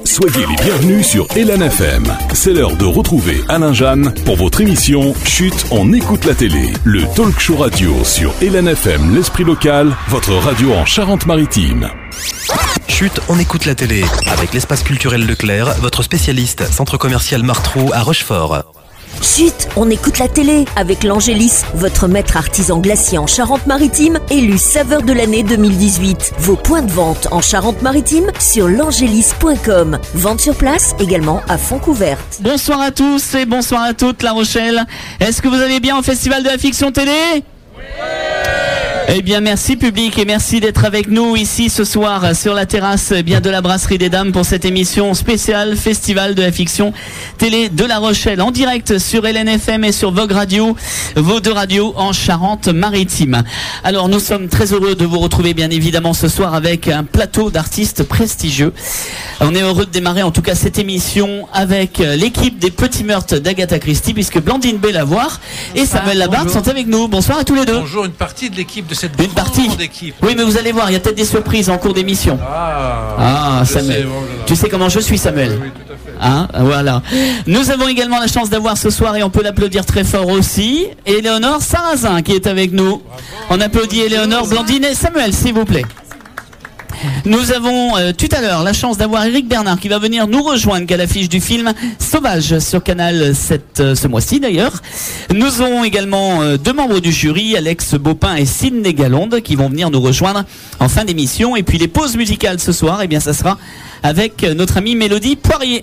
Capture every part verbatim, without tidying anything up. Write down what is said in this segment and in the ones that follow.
Soyez les bienvenus sur Hélène F M. C'est l'heure de retrouver Alain Jeanne pour votre émission Chut, on écoute la télé. Le talk show radio sur Hélène F M, l'esprit local, votre radio en Charente-Maritime. Chut, on écoute la télé. Avec l'espace culturel Leclerc, votre spécialiste, centre commercial Martrou à Rochefort. Chut, on écoute la télé avec l'Angélis, votre maître artisan glacier en Charente-Maritime, élu saveur de l'année deux mille dix-huit. Vos points de vente en Charente-Maritime sur l'angélis point com. Vente sur place également à Fontcouverte. Bonsoir à tous et bonsoir à toutes La Rochelle. Est-ce que vous allez bien au Festival de la Fiction Télé ? Oui. Eh bien merci public et merci d'être avec nous ici ce soir sur la terrasse eh bien de la Brasserie des Dames pour cette émission spéciale Festival de la Fiction Télé de La Rochelle en direct sur Hélène F M et sur Vogue Radio, vos deux radios en Charente-Maritime. Alors nous sommes très heureux de vous retrouver bien évidemment ce soir avec un plateau d'artistes prestigieux. On est heureux de démarrer en tout cas cette émission avec l'équipe des Petits Meurtres d'Agatha Christie puisque Blandine Bellavoir et Samuel Labarthe sont avec nous. Bonsoir à tous les deux. Bonjour, une partie de l'équipe de cette une partie équipe. Oui, mais vous allez voir, il y a peut-être des surprises en cours d'émission. Ah, ah Samuel. Sais, bon, tu sais comment je suis, Samuel. Oui, oui, tout à fait. Hein, voilà. Nous avons également la chance d'avoir ce soir, et on peut l'applaudir très fort aussi, Éléonore Sarrazin qui est avec nous. Bravo. On applaudit Éléonore, Blandine et Samuel, s'il vous plaît. Nous avons euh, tout à l'heure la chance d'avoir Éric Bernard qui va venir nous rejoindre à l'affiche du film Sauvage sur Canal sept euh, ce mois-ci d'ailleurs. Nous aurons également euh, deux membres du jury, Alex Baupin et Sidney Galonde, qui vont venir nous rejoindre en fin d'émission. Et puis les pauses musicales ce soir, eh bien ça sera avec euh, notre amie Mélodie Poirier.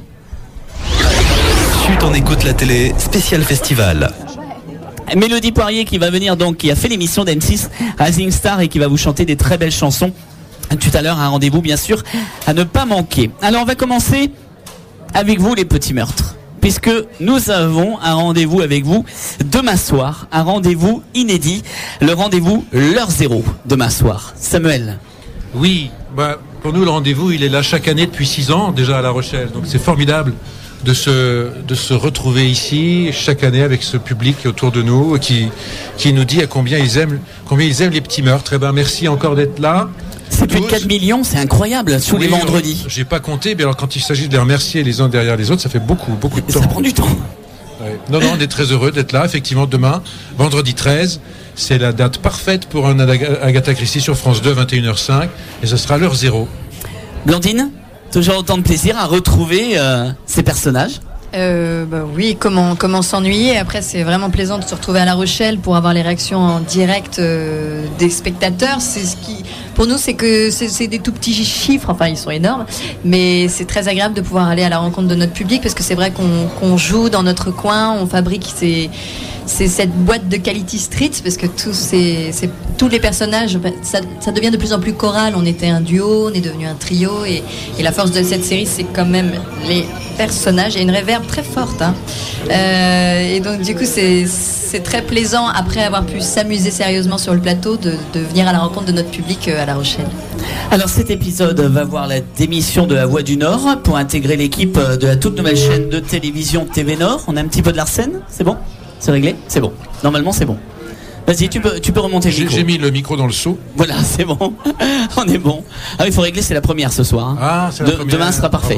Chut, on écoute la télé, spécial festival. Mélodie Poirier qui va venir donc, qui a fait l'émission d'M six Rising Star et qui va vous chanter des très belles chansons. Tout à l'heure, un rendez-vous bien sûr à ne pas manquer. Alors on va commencer avec vous les Petits Meurtres, puisque nous avons un rendez-vous avec vous demain soir, un rendez-vous inédit, le rendez-vous l'heure zéro demain soir. Samuel. Oui, bah, pour nous le rendez-vous il est là chaque année depuis six ans déjà à La Rochelle, donc c'est formidable de se, de se retrouver ici chaque année avec ce public autour de nous qui, qui nous dit à combien ils aiment, combien ils aiment les Petits Meurtres. Et ben merci encore d'être là. C'est plus de quatre millions, c'est incroyable, tous oui, les vendredis. J'ai pas compté, mais alors quand il s'agit de les remercier les uns derrière les autres, ça fait beaucoup, beaucoup de mais temps. Ça prend du temps. Ouais. Non, non, on est très heureux d'être là, effectivement, demain, vendredi treize. C'est la date parfaite pour un Agatha Christie sur France deux, vingt et une heures cinq, et ce sera l'heure zéro. Blandine, toujours autant de plaisir à retrouver euh, ces personnages. Euh, bah oui, comment, comment s'ennuyer. Après, c'est vraiment plaisant de se retrouver à La Rochelle pour avoir les réactions en direct euh, des spectateurs. C'est ce qui, pour nous, c'est que c'est, c'est des tout petits chiffres. Enfin, ils sont énormes, mais c'est très agréable de pouvoir aller à la rencontre de notre public parce que c'est vrai qu'on, qu'on joue dans notre coin, on fabrique ces c'est cette boîte de Quality Street parce que tous ces, ces, tous les personnages, ça, ça devient de plus en plus choral. On était un duo, on est devenu un trio et, et la force de cette série, c'est quand même les personnages et une réverbe très forte. Hein. Euh, et donc du coup, c'est, c'est très plaisant après avoir pu s'amuser sérieusement sur le plateau de, de venir à la rencontre de notre public à La Rochelle. Alors cet épisode va voir la démission de La Voix du Nord pour intégrer l'équipe de la toute nouvelle chaîne de télévision T V Nord. On a un petit peu de Larsen, c'est bon ? C'est réglé ? C'est bon. Normalement, c'est bon. Vas-y, tu peux, tu peux remonter le j'ai, micro. J'ai mis le micro dans le seau. Voilà, c'est bon. On est bon. Ah, il faut régler, c'est la première ce soir. Hein. Ah, c'est la de, première. Demain sera parfait.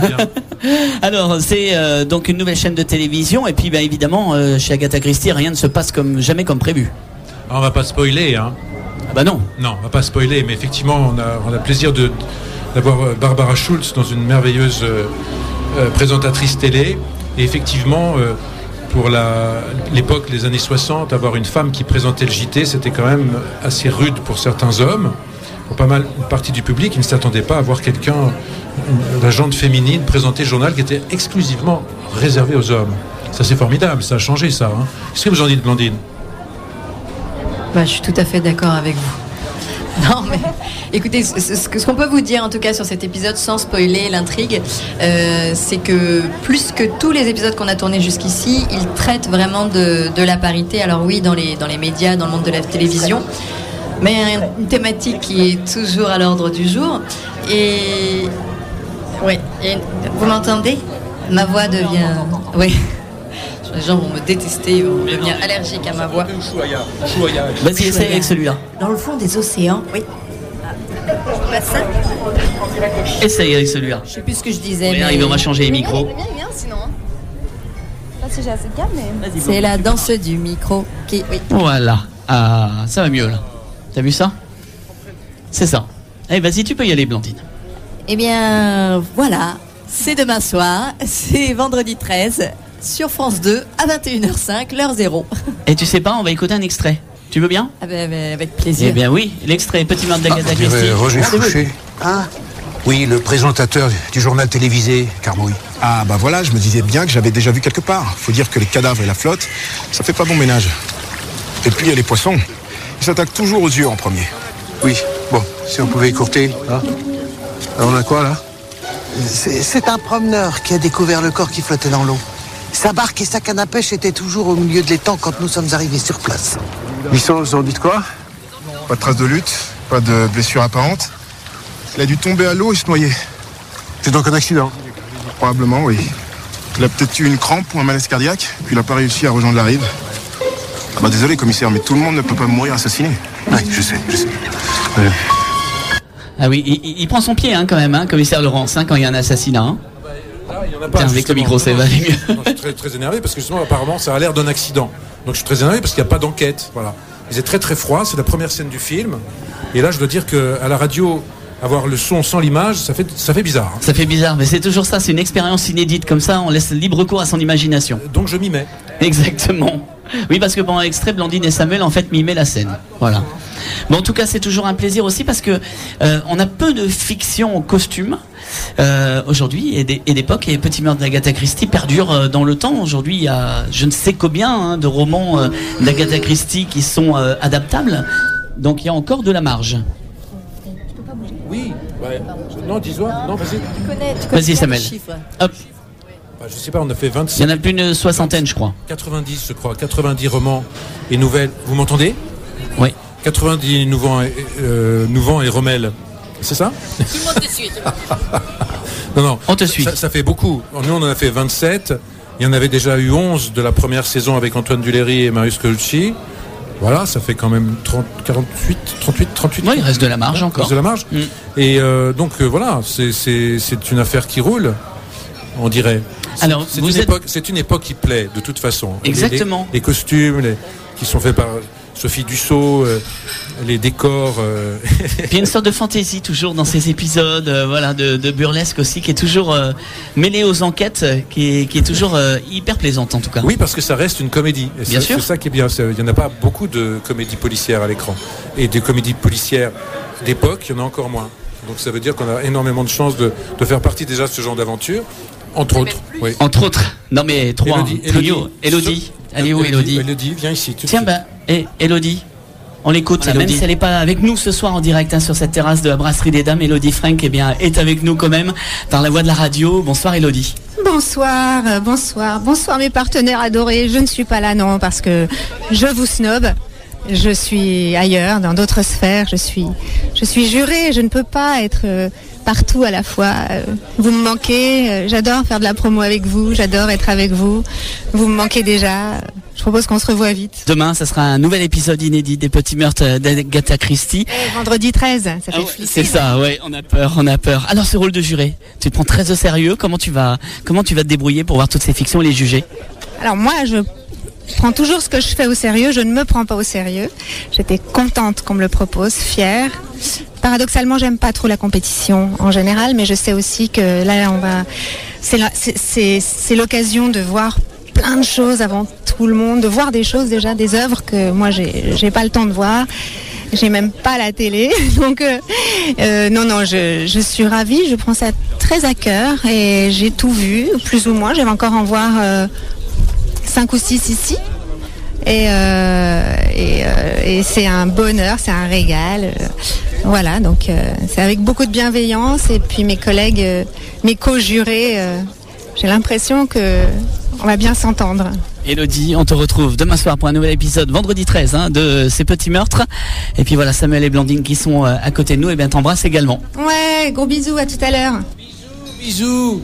Alors, c'est euh, donc une nouvelle chaîne de télévision. Et puis, ben, évidemment, euh, chez Agatha Christie, rien ne se passe comme jamais comme prévu. Ah, on va pas spoiler, hein. Ah bah non. Non, on va pas spoiler, mais effectivement, on a, on a plaisir de, d'avoir Barbara Schultz dans une merveilleuse euh, euh, présentatrice télé. Et effectivement... Euh, Pour la, l'époque, les années soixante, avoir une femme qui présentait le J T, c'était quand même assez rude pour certains hommes. Pour pas mal, une partie du public qui ne s'attendait pas à voir quelqu'un, la gente féminine, présenter le journal qui était exclusivement réservé aux hommes. Ça, c'est formidable, ça a changé, ça. Hein. Qu'est-ce que vous en dites, Blandine ? Bah, je suis tout à fait d'accord avec vous. Non, mais écoutez, ce, ce, ce qu'on peut vous dire en tout cas sur cet épisode, sans spoiler l'intrigue, euh, c'est que plus que tous les épisodes qu'on a tournés jusqu'ici, il traite vraiment de, de la parité. Alors oui, dans les, dans les médias, dans le monde de la télévision, mais une thématique qui est toujours à l'ordre du jour. Et, ouais, et vous m'entendez ? Ma voix devient... Oui. Les gens vont me détester, ils vont devenir allergiques à ma voix. Vas-y, essaye avec celui-là. Dans le fond des océans, oui. Pas ça ? Essaye avec celui-là. Je sais plus ce que je disais. On va y arriver, on va changer les micros. Le mien est bien sinon. Pas si j'ai assez de câble, mais. C'est la danse du micro qui. Oui. Voilà. Ah, ça va mieux là. T'as vu ça? C'est ça. Allez, vas-y, tu peux y aller, Blandine. Eh bien, voilà. C'est demain soir. C'est vendredi treize sur France deux à vingt et une heures cinq, l'heure zéro. Et tu sais pas, on va écouter un extrait. Tu veux bien? Ah ben, avec plaisir. Eh bien oui, l'extrait Petit meurtre d'Agatha Christie. Ah, Roger Fouché. Ah oui, le présentateur du journal télévisé, Carmouille. Ah bah voilà, je me disais bien que j'avais déjà vu quelque part. Faut dire que les cadavres et la flotte, ça fait pas bon ménage. Et puis il y a les poissons. Ils s'attaquent toujours aux yeux en premier. Oui, bon, si on pouvait écourter. Hein. Alors on a quoi là? C'est, c'est un promeneur qui a découvert le corps qui flottait dans l'eau. Sa barque et sa canne à pêche étaient toujours au milieu de l'étang quand nous sommes arrivés sur place. Mission, vous en dites quoi? Pas de traces de lutte, pas de blessure apparente. Il a dû tomber à l'eau et se noyer. C'est donc un accident? Probablement, oui. Il a peut-être eu une crampe ou un malaise cardiaque, puis il n'a pas réussi à rejoindre la rive. Ah bah désolé, commissaire, mais tout le monde ne peut pas mourir assassiné. Oui, je sais, je sais. Euh... Ah oui, il, il prend son pied hein, quand même, hein, commissaire Laurence, hein, quand il y a un assassinat. Hein. Là, il y en a pas. Tiens, avec le micro, ça va aller mieux. Non, je suis très, très énervé parce que justement, apparemment, ça a l'air d'un accident. Donc je suis très énervé parce qu'il n'y a pas d'enquête. Voilà. Il faisait très très froid, c'est la première scène du film. Et là, je dois dire qu'à la radio, avoir le son sans l'image, ça fait, ça fait bizarre. Hein. Ça fait bizarre, mais c'est toujours ça, c'est une expérience inédite. Comme ça, on laisse libre cours à son imagination. Donc je m'y mets. Exactement. Oui, parce que pendant l'extrait, Blandine et Samuel, en fait, mimaient la scène. Voilà. Bon, en tout cas, c'est toujours un plaisir aussi parce que euh, on a peu de fiction en costume euh, aujourd'hui et, des, et d'époque. Et Petit meurtre d'Agatha Christie perdure euh, dans le temps. Aujourd'hui, il y a je ne sais combien hein, de romans euh, d'Agatha Christie qui sont euh, adaptables. Donc, il y a encore de la marge. Oui. Ouais. Non, dis-moi. Non, vas-y. Tu connais, tu connais Vas-y, Samuel. Hop. Bah, je sais pas, on a fait vingt-six. Il y en a plus d'une soixantaine, je crois. quatre-vingt-dix, je crois. quatre-vingt-dix romans et nouvelles. Vous m'entendez? Oui. quatre-vingt-dix Nouvant et, euh, Nouvant et Rommel. C'est ça? Tout le monde te suit. Non, non. On te suit. Ça, ça fait beaucoup. Nous, on en a fait vingt-sept. Il y en avait déjà eu onze de la première saison avec Antoine Duléry et Marius Colucci. Voilà, ça fait quand même trente, quarante-huit, trente-huit, trente-huit. Oui, il reste de la marge encore. Il reste de la marge. Mm. Et euh, donc, euh, voilà, c'est, c'est, c'est une affaire qui roule, on dirait. C'est, Alors, c'est, vous une êtes... époque, c'est une époque qui plaît, de toute façon. Exactement. Les, les, les costumes les, qui sont faits par Sophie Dussault, euh, les décors. Euh... Puis il y a une sorte de fantaisie toujours dans ces épisodes, euh, voilà, de, de burlesque aussi, qui est toujours euh, mêlée aux enquêtes, qui est, qui est toujours euh, hyper plaisante en tout cas. Oui, parce que ça reste une comédie. Et bien c'est, sûr. C'est ça qui est bien. Il n'y en a pas beaucoup de comédies policières à l'écran. Et des comédies policières d'époque, il y en a encore moins. Donc ça veut dire qu'on a énormément de chances de, de faire partie déjà de ce genre d'aventure. Entre autres. Oui. Entre autres. Non mais trois. Élodie. Trio. Élodie. Elle est où Élodie? Élodie, viens ici. Tiens, bah, et Élodie. On l'écoute, voilà, même si elle n'est pas avec nous ce soir en direct hein, sur cette terrasse de la Brasserie des Dames. Élodie Frank eh bien, est avec nous quand même par la voix de la radio. Bonsoir Élodie. Bonsoir, euh, bonsoir, bonsoir mes partenaires adorés. Je ne suis pas là non parce que je vous snob. Je suis ailleurs, dans d'autres sphères. Je suis, je suis jurée. Je ne peux pas être euh, partout à la fois. Euh, vous me manquez. Euh, j'adore faire de la promo avec vous. J'adore être avec vous. Vous me manquez déjà. Je propose qu'on se revoie vite. Demain, ça sera un nouvel épisode inédit des Petits meurtres d'Agatha Christie. Et vendredi treize, ça fait ah, flipper. C'est ça, ouais, on a peur, on a peur. Alors, ce rôle de juré, tu te prends très au sérieux. Comment tu vas, comment tu vas te débrouiller pour voir toutes ces fictions et les juger? Alors moi, je prends toujours ce que je fais au sérieux. Je ne me prends pas au sérieux. J'étais contente qu'on me le propose, fière. Paradoxalement, j'aime pas trop la compétition en général, mais je sais aussi que là, on va, c'est, la... c'est, c'est, c'est l'occasion de voir plein de choses avant tout le monde, de voir des choses déjà, des œuvres que moi j'ai, j'ai pas le temps de voir, j'ai même pas la télé, donc euh, euh, non non, je, je suis ravie, je prends ça très à cœur et j'ai tout vu, plus ou moins, j'avais encore en voir euh, cinq ou six ici. Et, euh, et, euh, et c'est un bonheur, c'est un régal. Euh, voilà, donc euh, c'est avec beaucoup de bienveillance et puis mes collègues, euh, mes co-jurés, euh, j'ai l'impression que on va bien s'entendre. Élodie, on te retrouve demain soir pour un nouvel épisode, vendredi treize, hein, de Ces Petits Meurtres. Et puis voilà, Samuel et Blandine qui sont euh, à côté de nous, et bien t'embrasses également. Ouais, gros bisous, à tout à l'heure. Bisous,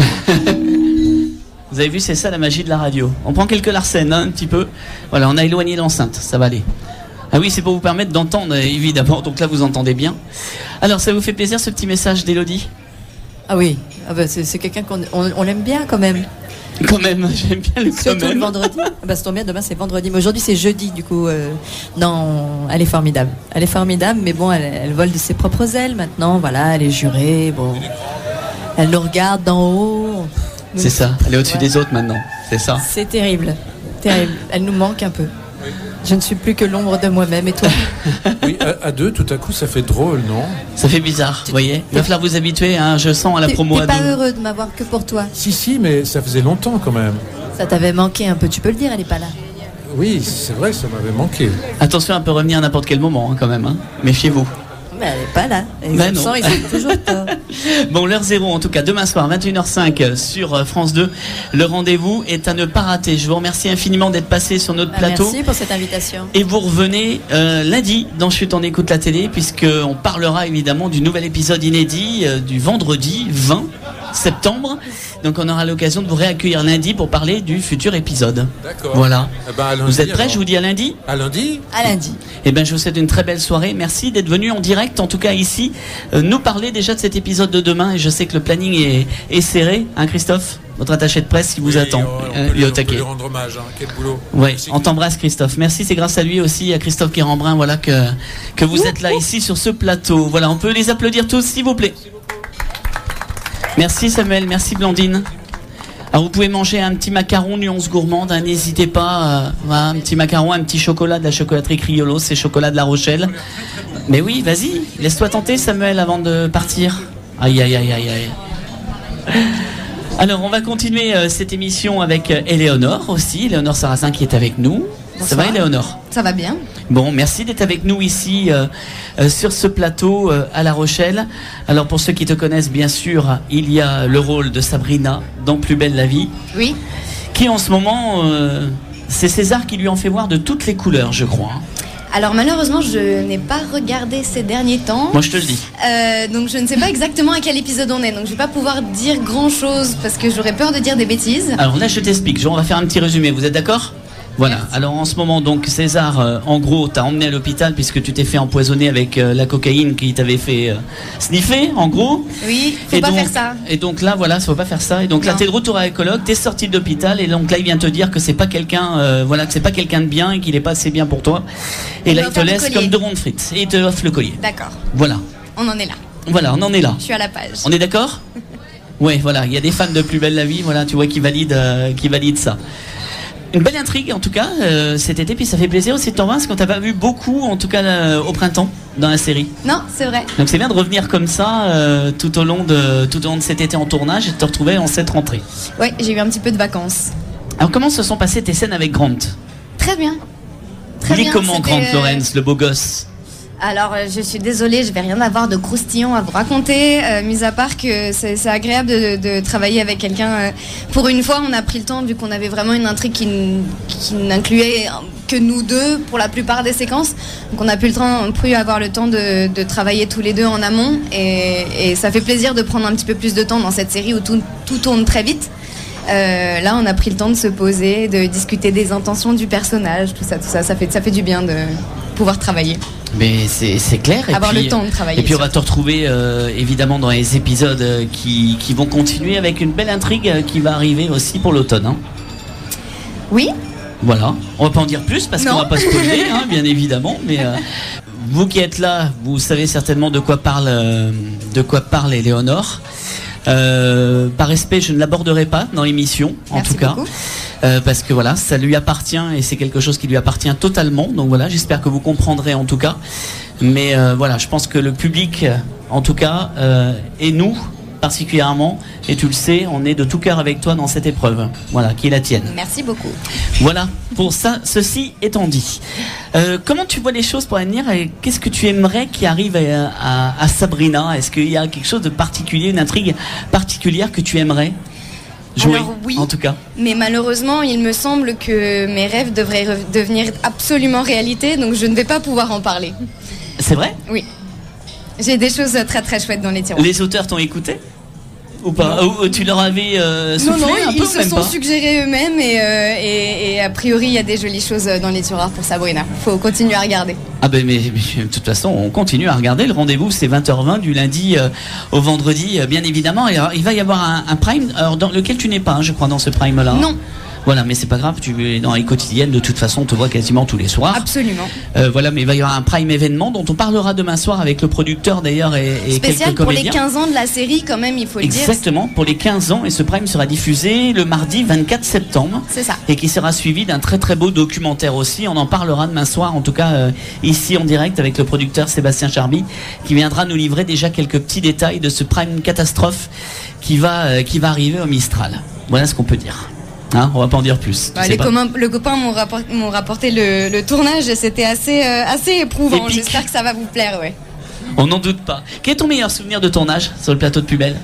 bisous. Vous avez vu, c'est ça la magie de la radio. On prend quelques larcènes, hein, un petit peu. Voilà, on a éloigné l'enceinte, ça va aller. Ah oui, c'est pour vous permettre d'entendre, évidemment. Donc là, vous entendez bien. Alors, ça vous fait plaisir ce petit message d'Élodie? Ah oui, ah bah c'est, c'est quelqu'un qu'on on, on l'aime bien quand même. Quand même, j'aime bien le quand Surtout même. le vendredi. Ah bah, ça tombe bien, demain c'est vendredi. Mais aujourd'hui c'est jeudi, du coup. Euh, non, elle est formidable. Elle est formidable, mais bon, elle, elle vole de ses propres ailes maintenant. Voilà, elle est jurée. Bon, elle nous regarde d'en haut. C'est ça, elle est au-dessus ouais. des autres maintenant. C'est ça. C'est terrible. Terrible. Elle nous manque un peu. Je ne suis plus que l'ombre de moi-même, et toi? Oui, à, à deux, tout à coup, ça fait drôle, non? Ça fait bizarre, vous voyez. Il va falloir vous habituer, hein, je sens à la t'es, promo t'es à pas deux. heureux de m'avoir que pour toi? Si, si, mais ça faisait longtemps quand même. Ça t'avait manqué un peu, tu peux le dire, elle est pas là. Oui, c'est vrai, ça m'avait manqué. Attention, elle peut revenir à n'importe quel moment, hein, quand même. Hein. Méfiez-vous. Mais elle est pas là. Les ben absents, ils ont toujours tort. Bon, l'heure zéro, en tout cas, demain soir, vingt et une heures cinq sur France deux. Le rendez-vous est à ne pas rater. Je vous remercie infiniment d'être passé sur notre bah, plateau. Merci pour cette invitation. Et vous revenez euh, lundi dans Chut, on écoute la télé, puisqu'on parlera évidemment du nouvel épisode inédit euh, du vendredi vingt septembre. Donc on aura l'occasion de vous réaccueillir lundi pour parler du futur épisode. D'accord. Voilà. Eh ben, lundi, vous êtes prêts? alors. Je vous dis à lundi. À lundi. À lundi. Eh ben, je vous souhaite une très belle soirée. Merci d'être venu en direct, en tout cas ici, euh, nous parler déjà de cet épisode de demain. Et je sais que le planning est, est serré, hein, Christophe, votre attaché de presse qui vous oui, attend. On, euh, peut lui, au on peut taquet. lui rendre hommage. Hein. Quel boulot. Ouais, on t'embrasse, Christophe. Merci, c'est grâce à lui aussi, à Christophe Guérambrin, voilà que que vous êtes là ici sur ce plateau. Voilà, on peut les applaudir tous, s'il vous plaît. Merci Samuel, merci Blandine. Alors vous pouvez manger un petit macaron nuance gourmande, hein, n'hésitez pas, euh, voilà, un petit macaron, un petit chocolat de la chocolaterie Criollo, c'est chocolat de La Rochelle. Mais oui, vas-y, laisse-toi tenter Samuel avant de partir. Aïe aïe aïe aïe aïe. Alors on va continuer euh, cette émission avec euh, Éléonore aussi, Éléonore Sarrazin qui est avec nous. Bonsoir. Ça va Éléonore? Ça va bien. Bon, merci d'être avec nous ici euh, euh, sur ce plateau euh, à La Rochelle. Alors pour ceux qui te connaissent, bien sûr, il y a le rôle de Sabrina dans Plus belle la vie. Oui. Qui en ce moment, euh, c'est César qui lui en fait voir de toutes les couleurs, je crois. Alors malheureusement, je n'ai pas regardé ces derniers temps. Moi, je te le dis. Euh, donc je ne sais pas exactement à quel épisode on est. Donc je vais pas pouvoir dire grand-chose parce que j'aurais peur de dire des bêtises. Alors là, je t'explique. On va faire un petit résumé. Vous êtes d'accord ? Voilà, merci. Alors en ce moment donc César euh, en gros t'a emmené à l'hôpital puisque tu t'es fait empoisonner avec euh, la cocaïne qui t'avait fait euh, sniffer en gros. Oui, faut et pas donc, faire ça. Et donc là voilà, faut pas faire ça. Et donc non. Là t'es de retour à l'écologue, t'es sorti de l'hôpital et donc là il vient te dire que c'est pas quelqu'un euh, voilà, que c'est pas quelqu'un de bien et qu'il est pas assez bien pour toi. Et, et là il te laisse comme deux ronds de frites et il te offre le collier. D'accord. Voilà. On en est là. Voilà, on en est là. Je suis à la page. On est d'accord? Ouais, voilà, il y a des fans de Plus belle la vie, voilà, tu vois qui valident euh, qui valident ça. Une belle intrigue en tout cas euh, cet été, puis ça fait plaisir aussi de t'en voir parce qu'on t'a pas vu beaucoup en tout cas euh, au printemps dans la série. Non, c'est vrai. Donc c'est bien de revenir comme ça euh, tout au long de tout au long de cet été en tournage et de te retrouver en cette rentrée. Oui, j'ai eu un petit peu de vacances. Alors comment se sont passées tes scènes avec Grant? Très bien. Très Il est bien, comment Grant euh... Lawrence, le beau gosse? Alors, je suis désolée, je vais rien avoir de croustillant à vous raconter, euh, mis à part que c'est, c'est agréable de, de travailler avec quelqu'un. Euh, pour une fois, on a pris le temps, vu qu'on avait vraiment une intrigue qui, qui n'incluait que nous deux pour la plupart des séquences. Donc, on a pu, le temps, pu avoir le temps de, de travailler tous les deux en amont. Et, et ça fait plaisir de prendre un petit peu plus de temps dans cette série où tout, tout tourne très vite. Euh, là, on a pris le temps de se poser, de discuter des intentions du personnage, tout ça, tout ça. Ça fait, ça fait du bien de pouvoir travailler. Mais c'est, c'est clair. Et avoir puis, le temps de travailler. Et puis on va te retrouver euh, évidemment dans les épisodes euh, qui, qui vont continuer avec une belle intrigue euh, qui va arriver aussi pour l'automne. Hein. Oui. Voilà. On va pas en dire plus parce non. qu'on va pas spoiler, hein, bien évidemment. Mais euh, vous qui êtes là, vous savez certainement de quoi parle, euh, de quoi parle Éléonore. Euh, par respect, je ne l'aborderai pas dans l'émission, en Merci tout cas. beaucoup. Euh, parce que voilà, ça lui appartient et c'est quelque chose qui lui appartient totalement. Donc voilà, j'espère que vous comprendrez en tout cas. Mais euh, voilà, je pense que le public, en tout cas, euh, et nous particulièrement, et tu le sais, on est de tout cœur avec toi dans cette épreuve. Voilà, qui est la tienne. Merci beaucoup. Voilà, pour ça, ceci étant dit. Euh, comment tu vois les choses pour l'avenir et qu'est-ce que tu aimerais qui arrive à, à, à Sabrina? Est-ce qu'il y a quelque chose de particulier, une intrigue particulière que tu aimerais jouer? Alors, oui, en tout cas. Mais malheureusement, il me semble que mes rêves devraient re- devenir absolument réalité, donc je ne vais pas pouvoir en parler. C'est vrai? Oui. J'ai des choses très très chouettes dans les tiroirs. Les auteurs t'ont écouté? ou pas? Ou, ou tu leur avais euh, soufflé Non, non, un ils peu, se même sont pas suggérés eux-mêmes et, euh, et, et a priori il y a des jolies choses dans les tiroirs pour Sabrina. Faut continuer à regarder. Ah ben mais, mais de toute façon on continue à regarder. Le rendez-vous c'est vingt heures vingt du lundi euh, au vendredi euh, bien évidemment. Et alors, il va y avoir un, un prime alors, dans lequel tu n'es pas hein, je crois dans ce prime là. Non. Voilà, mais c'est pas grave, tu es dans les quotidiennes, de toute façon, on te voit quasiment tous les soirs. Absolument. Euh, voilà, mais il va y avoir un prime événement dont on parlera demain soir avec le producteur d'ailleurs et, et Spécial quelques pour comédiens. les quinze ans de la série quand même, il faut le dire. Exactement, pour les quinze ans, et ce prime sera diffusé le mardi vingt-quatre septembre. C'est ça. Et qui sera suivi d'un très très beau documentaire aussi, on en parlera demain soir, en tout cas euh, ici en direct avec le producteur Sébastien Charby, qui viendra nous livrer déjà quelques petits détails de ce prime catastrophe qui va, euh, qui va arriver au Mistral. Voilà ce qu'on peut dire. Hein, on va pas en dire plus. Bah, les communs, le copain m'ont rapporté, m'ont rapporté le, le tournage et c'était assez, euh, assez éprouvant. Épique. J'espère que ça va vous plaire, ouais. On n'en doute pas. Quel est ton meilleur souvenir de tournage sur le plateau de Pubelle?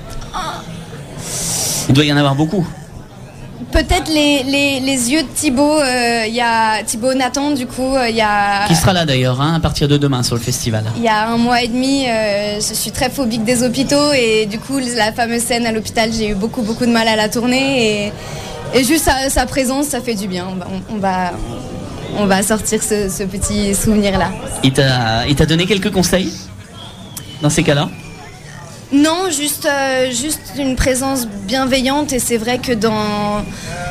Il doit y en avoir beaucoup. Peut-être les, les, les yeux de Thibaut, il euh, y a Thibaut Nathan du coup, il euh, y a... Qui sera là d'ailleurs hein, à partir de demain sur le festival. Il y a un mois et demi, euh, je suis très phobique des hôpitaux et du coup la fameuse scène à l'hôpital, j'ai eu beaucoup beaucoup de mal à la tourner et... Et juste sa, sa présence, ça fait du bien. On, on, va, on va sortir ce, ce petit souvenir-là. Il t'a, il t'a donné quelques conseils dans ces cas-là? Non, juste, euh, juste une présence bienveillante. Et c'est vrai que dans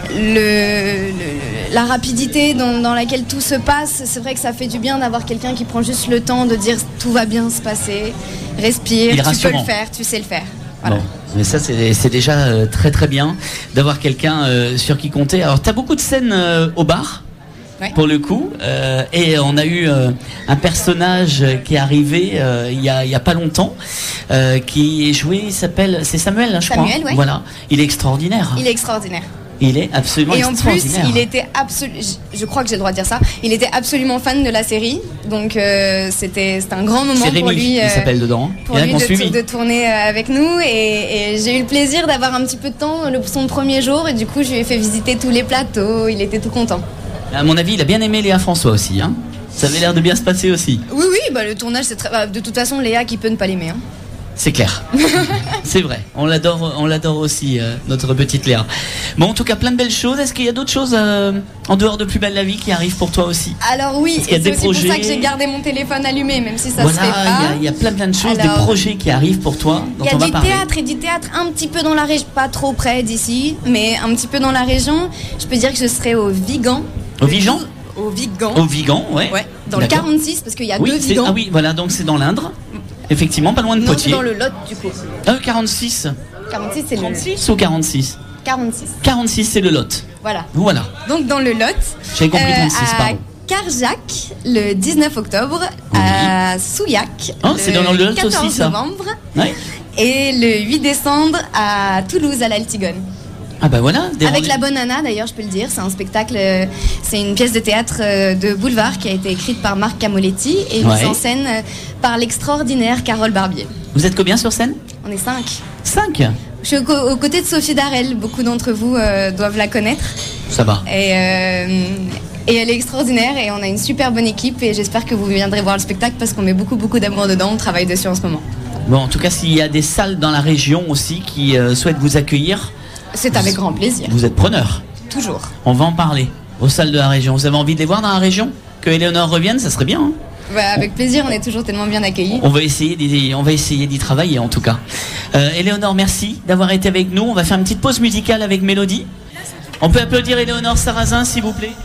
le, le, la rapidité dans, dans laquelle tout se passe, c'est vrai que ça fait du bien d'avoir quelqu'un qui prend juste le temps de dire tout va bien se passer, respire, tu peux le faire, tu sais le faire. Voilà. Bon, mais ça c'est, c'est déjà euh, très très bien d'avoir quelqu'un euh, sur qui compter. Alors t'as beaucoup de scènes euh, au bar, ouais. Pour le coup, euh, et on a eu euh, un personnage qui est arrivé euh, il y a il y a pas longtemps, euh, qui est joué, il s'appelle, c'est Samuel, hein, je Samuel, crois. Ouais. Voilà, il est extraordinaire. Il est extraordinaire. Il est absolument et en plus, extraordinaire. il était absolument, je crois que j'ai le droit de dire ça, il était absolument fan de la série, donc euh, c'était, c'était un grand moment c'est pour Rémi, lui. Euh, il s'appelle dedans. Pour lui de, de tourner avec nous, et, et j'ai eu le plaisir d'avoir un petit peu de temps le, son premier jour, et du coup je lui ai fait visiter tous les plateaux, il était tout content. À mon avis, il a bien aimé Léa François aussi, hein. Ça avait l'air de bien se passer aussi. Oui, oui, bah le tournage c'est très, bah, de toute façon Léa qui peut ne pas l'aimer. Hein. C'est clair, c'est vrai. On l'adore, on l'adore aussi, euh, notre petite Léa. Bon, en tout cas, plein de belles choses. Est-ce qu'il y a d'autres choses euh, en dehors de Plus belle la vie qui arrivent pour toi aussi? Alors oui, et c'est aussi projets... pour ça que j'ai gardé mon téléphone allumé, même si ça voilà, se fait pas. Il y, y a plein plein de choses, Alors, des projets qui arrivent pour toi, dont on va parler. Il y a du théâtre et du théâtre un petit peu dans la région, pas trop près d'ici, mais un petit peu dans la région. Je peux dire que je serai au Vigan. Au Vigan? Au Vigan. Au Vigan, ouais. Ouais. Dans D'accord. le quarante-six, parce qu'il y a oui, deux Vigans. Ah oui, voilà, donc c'est dans l'Indre. Effectivement, pas loin de non, Poitiers. Non, c'est dans le Lot, du coup. Ah, quarante-six. quarante-six, c'est trente-six le... ou quarante-six quarante-six. quarante-six, c'est le Lot. Voilà. Voilà. Donc, dans le Lot. J'ai compris trente-six, euh, pardon. Carjac, le dix-neuf octobre. Oui. À Souillac. Oh, c'est dans le Lot quatorze aussi, ça. novembre. Ouais. Et le huit décembre, à Toulouse, à l'Altigone. Ah bah voilà. Avec rendez- la bonne Anna d'ailleurs, je peux le dire, c'est un spectacle, c'est une pièce de théâtre de boulevard qui a été écrite par Marc Camoletti et ouais. mise en scène par l'extraordinaire Carole Barbier. Vous êtes combien sur scène? On est cinq. Cinq? Je suis aux côtés de Sophie Darel, beaucoup d'entre vous euh, doivent la connaître. Ça va. Et, euh, et elle est extraordinaire et on a une super bonne équipe et j'espère que vous viendrez voir le spectacle parce qu'on met beaucoup beaucoup d'amour dedans, on travaille dessus en ce moment. Bon, en tout cas, s'il y a des salles dans la région aussi qui euh, souhaitent vous accueillir, c'est avec grand plaisir. Vous êtes preneur. Toujours. On va en parler aux salles de la région. Vous avez envie de les voir dans la région? Que Éléonore revienne, ça serait bien. Hein bah, avec plaisir, on est toujours tellement bien accueillis. On va essayer d'y, on va essayer d'y travailler en tout cas. Euh, Éléonore, merci d'avoir été avec nous. On va faire une petite pause musicale avec Mélodie. On peut applaudir Éléonore Sarrazin, s'il vous plaît.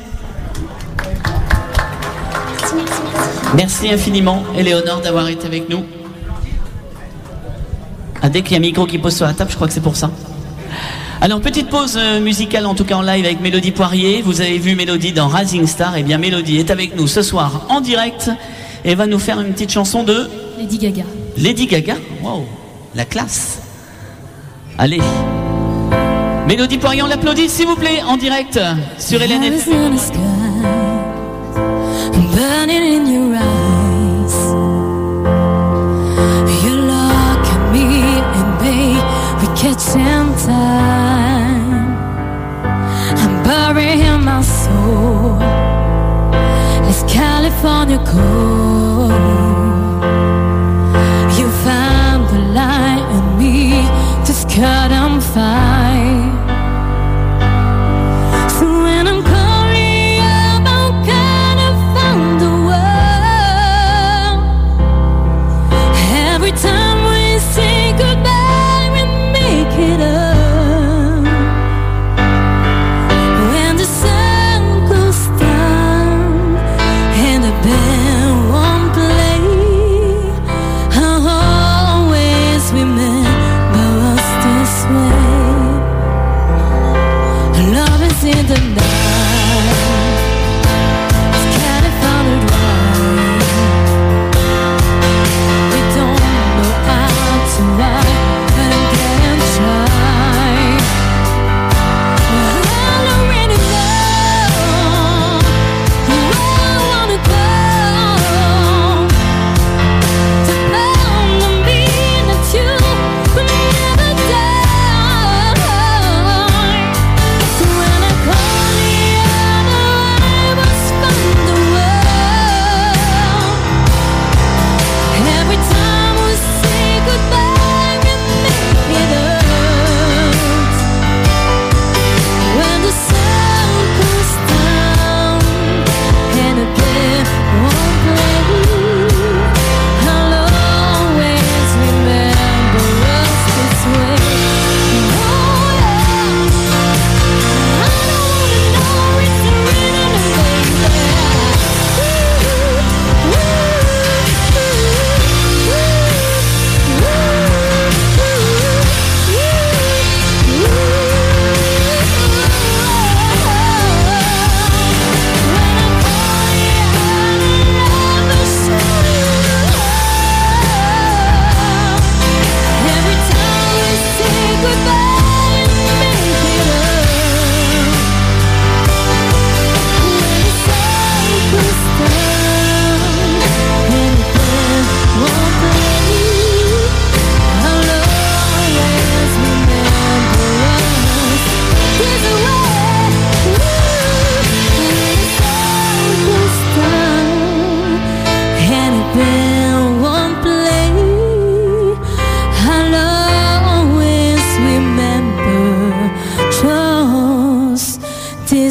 Merci infiniment, Éléonore, d'avoir été avec nous. Ah, dès qu'il y a un micro qui pose sur la table, je crois que c'est pour ça. Alors, petite pause musicale, en tout cas en live avec Mélodie Poirier. Vous avez vu Mélodie dans Rising Star. Et bien, Mélodie est avec nous ce soir en direct et va nous faire une petite chanson de Lady Gaga. Lady Gaga, wow, la classe. Allez, Mélodie Poirier, on l'applaudit s'il vous plaît en direct sur L N F M. Catching time, I'm burying my soul. Let's California cold. You found the light in me, just cut out.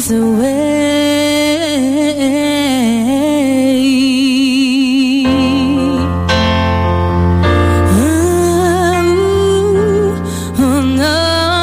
miles away. Ooh, oh no.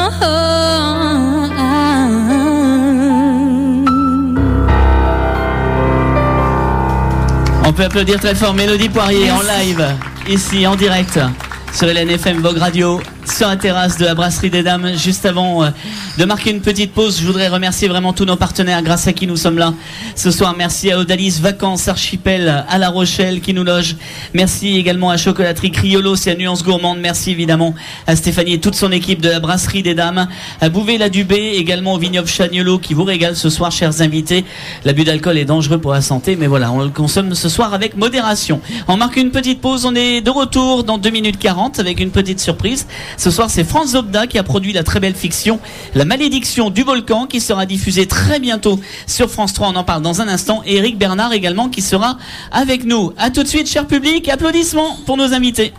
On peut applaudir très fort Mélodie Poirier. Merci. En live, ici en direct sur L N F M Vogue Radio, sur la terrasse de la Brasserie des Dames. Juste avant euh, de marquer une petite pause, je voudrais remercier vraiment tous nos partenaires grâce à qui nous sommes là ce soir. Merci à Odalis Vacances Archipel à La Rochelle qui nous loge. Merci également à Chocolaterie Criollo, c'est à Nuance Gourmande. Merci évidemment à Stéphanie et toute son équipe de la Brasserie des Dames, à Bouvet-la-Dubé, également au Vignoble Chagnolo qui vous régale ce soir, chers invités. L'abus d'alcool est dangereux pour la santé, mais voilà, on le consomme ce soir avec modération. On marque une petite pause, on est de retour dans deux minutes quarante avec une petite surprise. Ce soir, c'est France Zobda qui a produit la très belle fiction La Malédiction du Volcan qui sera diffusée très bientôt sur France trois. On en parle dans un instant. Et Eric Bernard également qui sera avec nous. À tout de suite, cher public. Applaudissements pour nos invités.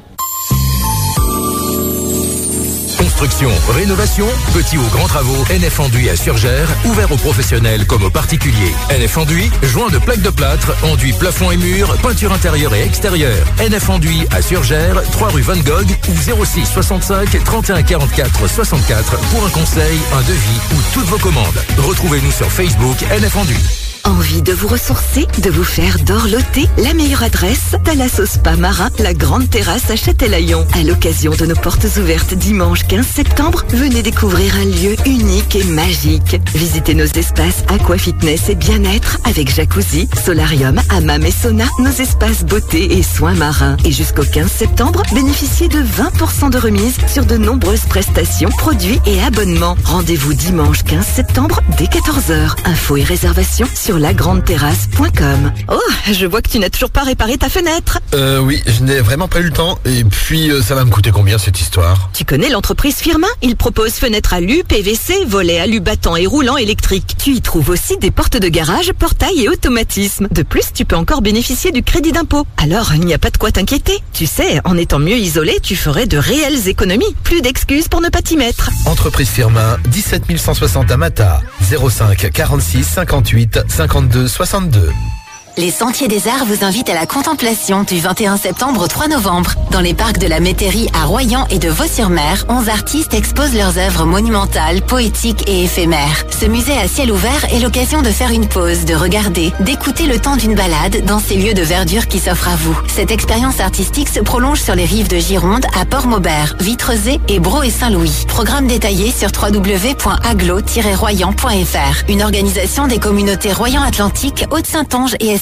Construction, rénovation, petits ou grands travaux, N F Enduit à Surgères, ouvert aux professionnels comme aux particuliers. N F Enduit, joint de plaques de plâtre, enduit plafond et murs, peinture intérieure et extérieure. N F Enduit à Surgères, trois rue Van Gogh ou zéro six soixante-cinq trente et un quarante-quatre soixante-quatre pour un conseil, un devis ou toutes vos commandes. Retrouvez-nous sur Facebook N F Enduit. Envie de vous ressourcer, de vous faire dorloter? La meilleure adresse, Thalasso Spa Marin, la grande terrasse à Châtelaillon. À l'occasion de nos portes ouvertes dimanche quinze septembre, venez découvrir un lieu unique et magique. Visitez nos espaces aqua fitness et bien-être avec jacuzzi, solarium, hammam et sauna, nos espaces beauté et soins marins. Et jusqu'au quinze septembre, bénéficiez de vingt pour cent de remise sur de nombreuses prestations, produits et abonnements. Rendez-vous dimanche quinze septembre dès quatorze heures. Infos et réservations sur la grande terrasse point com. Oh, je vois que tu n'as toujours pas réparé ta fenêtre. Euh oui, je n'ai vraiment pas eu le temps. Et puis, euh, ça va me coûter combien cette histoire? Tu connais l'entreprise Firmin? Ils proposent fenêtres alu, P V C, volets alu battant et roulant électriques. Tu y trouves aussi des portes de garage, portails et automatismes. De plus, tu peux encore bénéficier du crédit d'impôt. Alors, il n'y a pas de quoi t'inquiéter. Tu sais, en étant mieux isolé, tu ferais de réelles économies. Plus d'excuses pour ne pas t'y mettre. Entreprise Firmin, dix-sept mille cent soixante à Mata, zéro cinq quarante-six cinquante-huit cinquante-deux soixante-deux. Les Sentiers des Arts vous invitent à la contemplation du vingt et un septembre au trois novembre. Dans les parcs de la Métairie à Royan et de Vaux-sur-Mer, onze artistes exposent leurs œuvres monumentales, poétiques et éphémères. Ce musée à ciel ouvert est l'occasion de faire une pause, de regarder, d'écouter le temps d'une balade dans ces lieux de verdure qui s'offrent à vous. Cette expérience artistique se prolonge sur les rives de Gironde, à Port-Maubert, Vitrezé et Bro et Saint-Louis. Programme détaillé sur w w w point aglo tiret royan point f r. Une organisation des communautés Royan-Atlantique, Haute-Saintonge et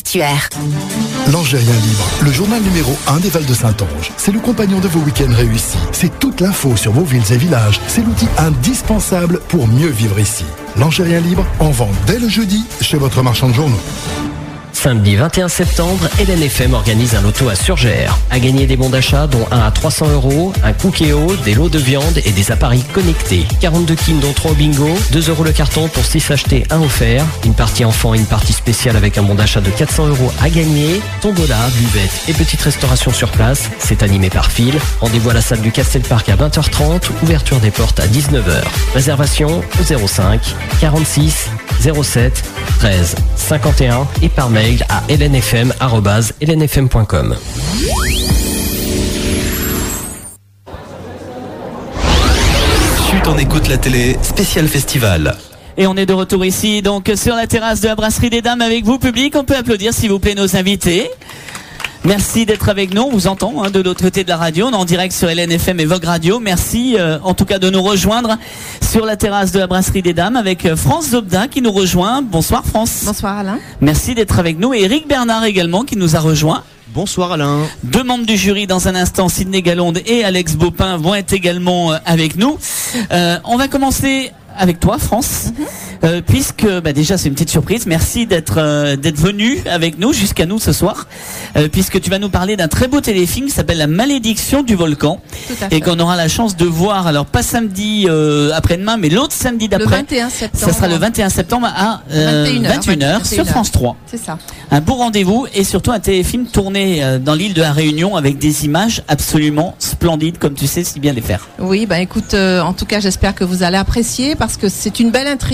L'Angérien Libre, le journal numéro un des Val de Saintonge. C'est le compagnon de vos week-ends réussis. C'est toute l'info sur vos villes et villages. C'est l'outil indispensable pour mieux vivre ici. L'Angérien Libre, en vente dès le jeudi chez votre marchand de journaux. Samedi vingt et un septembre, L N F M organise un loto à Surgères. À gagner des bons d'achat dont un à trois cents euros, un Cookéo, des lots de viande et des appareils connectés. quarante-deux kines dont trois au bingo, deux euros le carton pour six achetés, un offert. Une partie enfant et une partie spéciale avec un bon d'achat de quatre cents euros à gagner. Tombola, buvette et petite restauration sur place. C'est animé par fil. Rendez-vous à la salle du Castel Park à vingt heures trente. Ouverture des portes à dix-neuf heures. Réservation au zéro cinq quarante-six zéro sept treize cinquante et un et par mail à l n f m arobase l n f m point com. Chut, on écoute la télé, spécial festival. Et on est de retour ici, donc sur la terrasse de la Brasserie des Dames avec vous, public. On peut applaudir, s'il vous plaît, nos invités. Merci d'être avec nous, on vous entend hein, de l'autre côté de la radio, on est en direct sur L N F M et Vogue Radio. Merci euh, en tout cas de nous rejoindre sur la terrasse de la Brasserie des Dames avec euh, France Zobda qui nous rejoint. Bonsoir France. Bonsoir Alain. Merci d'être avec nous et Eric Bernard également qui nous a rejoint. Bonsoir Alain. Deux membres du jury dans un instant, Sidney Galonde et Alex Baupin vont être également euh, avec nous. Euh, on va commencer avec toi France, mm-hmm. euh, puisque bah déjà c'est une petite surprise. Merci d'être euh, d'être venu avec nous jusqu'à nous ce soir, euh, puisque tu vas nous parler d'un très beau téléfilm qui s'appelle La Malédiction du Volcan, et qu'on aura la chance de voir. Alors pas samedi euh, après-demain, mais l'autre samedi d'après. Le vingt et un septembre. Ça sera le vingt et un septembre à euh, vingt et une heures sur France trois. C'est ça. Un beau rendez-vous et surtout un téléfilm tourné euh, dans l'île de la Réunion avec des images absolument splendides, comme tu sais si bien les faire. Oui, bah écoute, euh, en tout cas j'espère que vous allez apprécier parce que c'est une belle intrigue.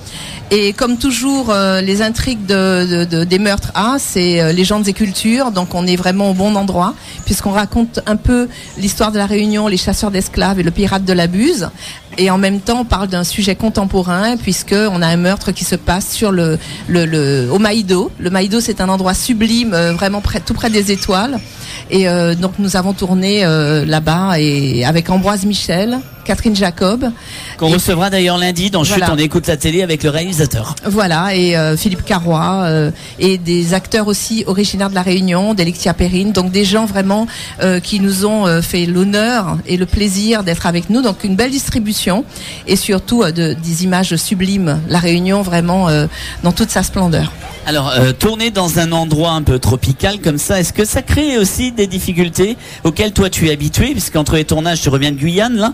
Et comme toujours, euh, les intrigues de, de, de, des meurtres A, c'est euh, légendes et cultures, donc on est vraiment au bon endroit, puisqu'on raconte un peu l'histoire de la Réunion, les chasseurs d'esclaves et le pirate de la Buse. Et en même temps, on parle d'un sujet contemporain, puisqu'on a un meurtre qui se passe sur le, le, le, au Maïdo. Le Maïdo, c'est un endroit sublime, euh, vraiment près, tout près des étoiles. Et euh, donc nous avons tourné euh, là-bas et avec Ambroise Michel, Catherine Jacob. Qu'on et recevra d'ailleurs lundi dans voilà. Chut, on écoute la télé avec le réalisateur. Voilà, et euh, Philippe Carrois, euh, et des acteurs aussi originaires de la Réunion, d'Alexia Perrine, donc des gens vraiment euh, qui nous ont euh, fait l'honneur et le plaisir d'être avec nous. Donc une belle distribution et surtout euh, de, des images sublimes. La Réunion vraiment euh, dans toute sa splendeur. Alors, euh, tourner dans un endroit un peu tropical comme ça, est-ce que ça crée aussi des difficultés auxquelles toi tu es habitué, puisqu'entre les tournages, tu reviens de Guyane, là,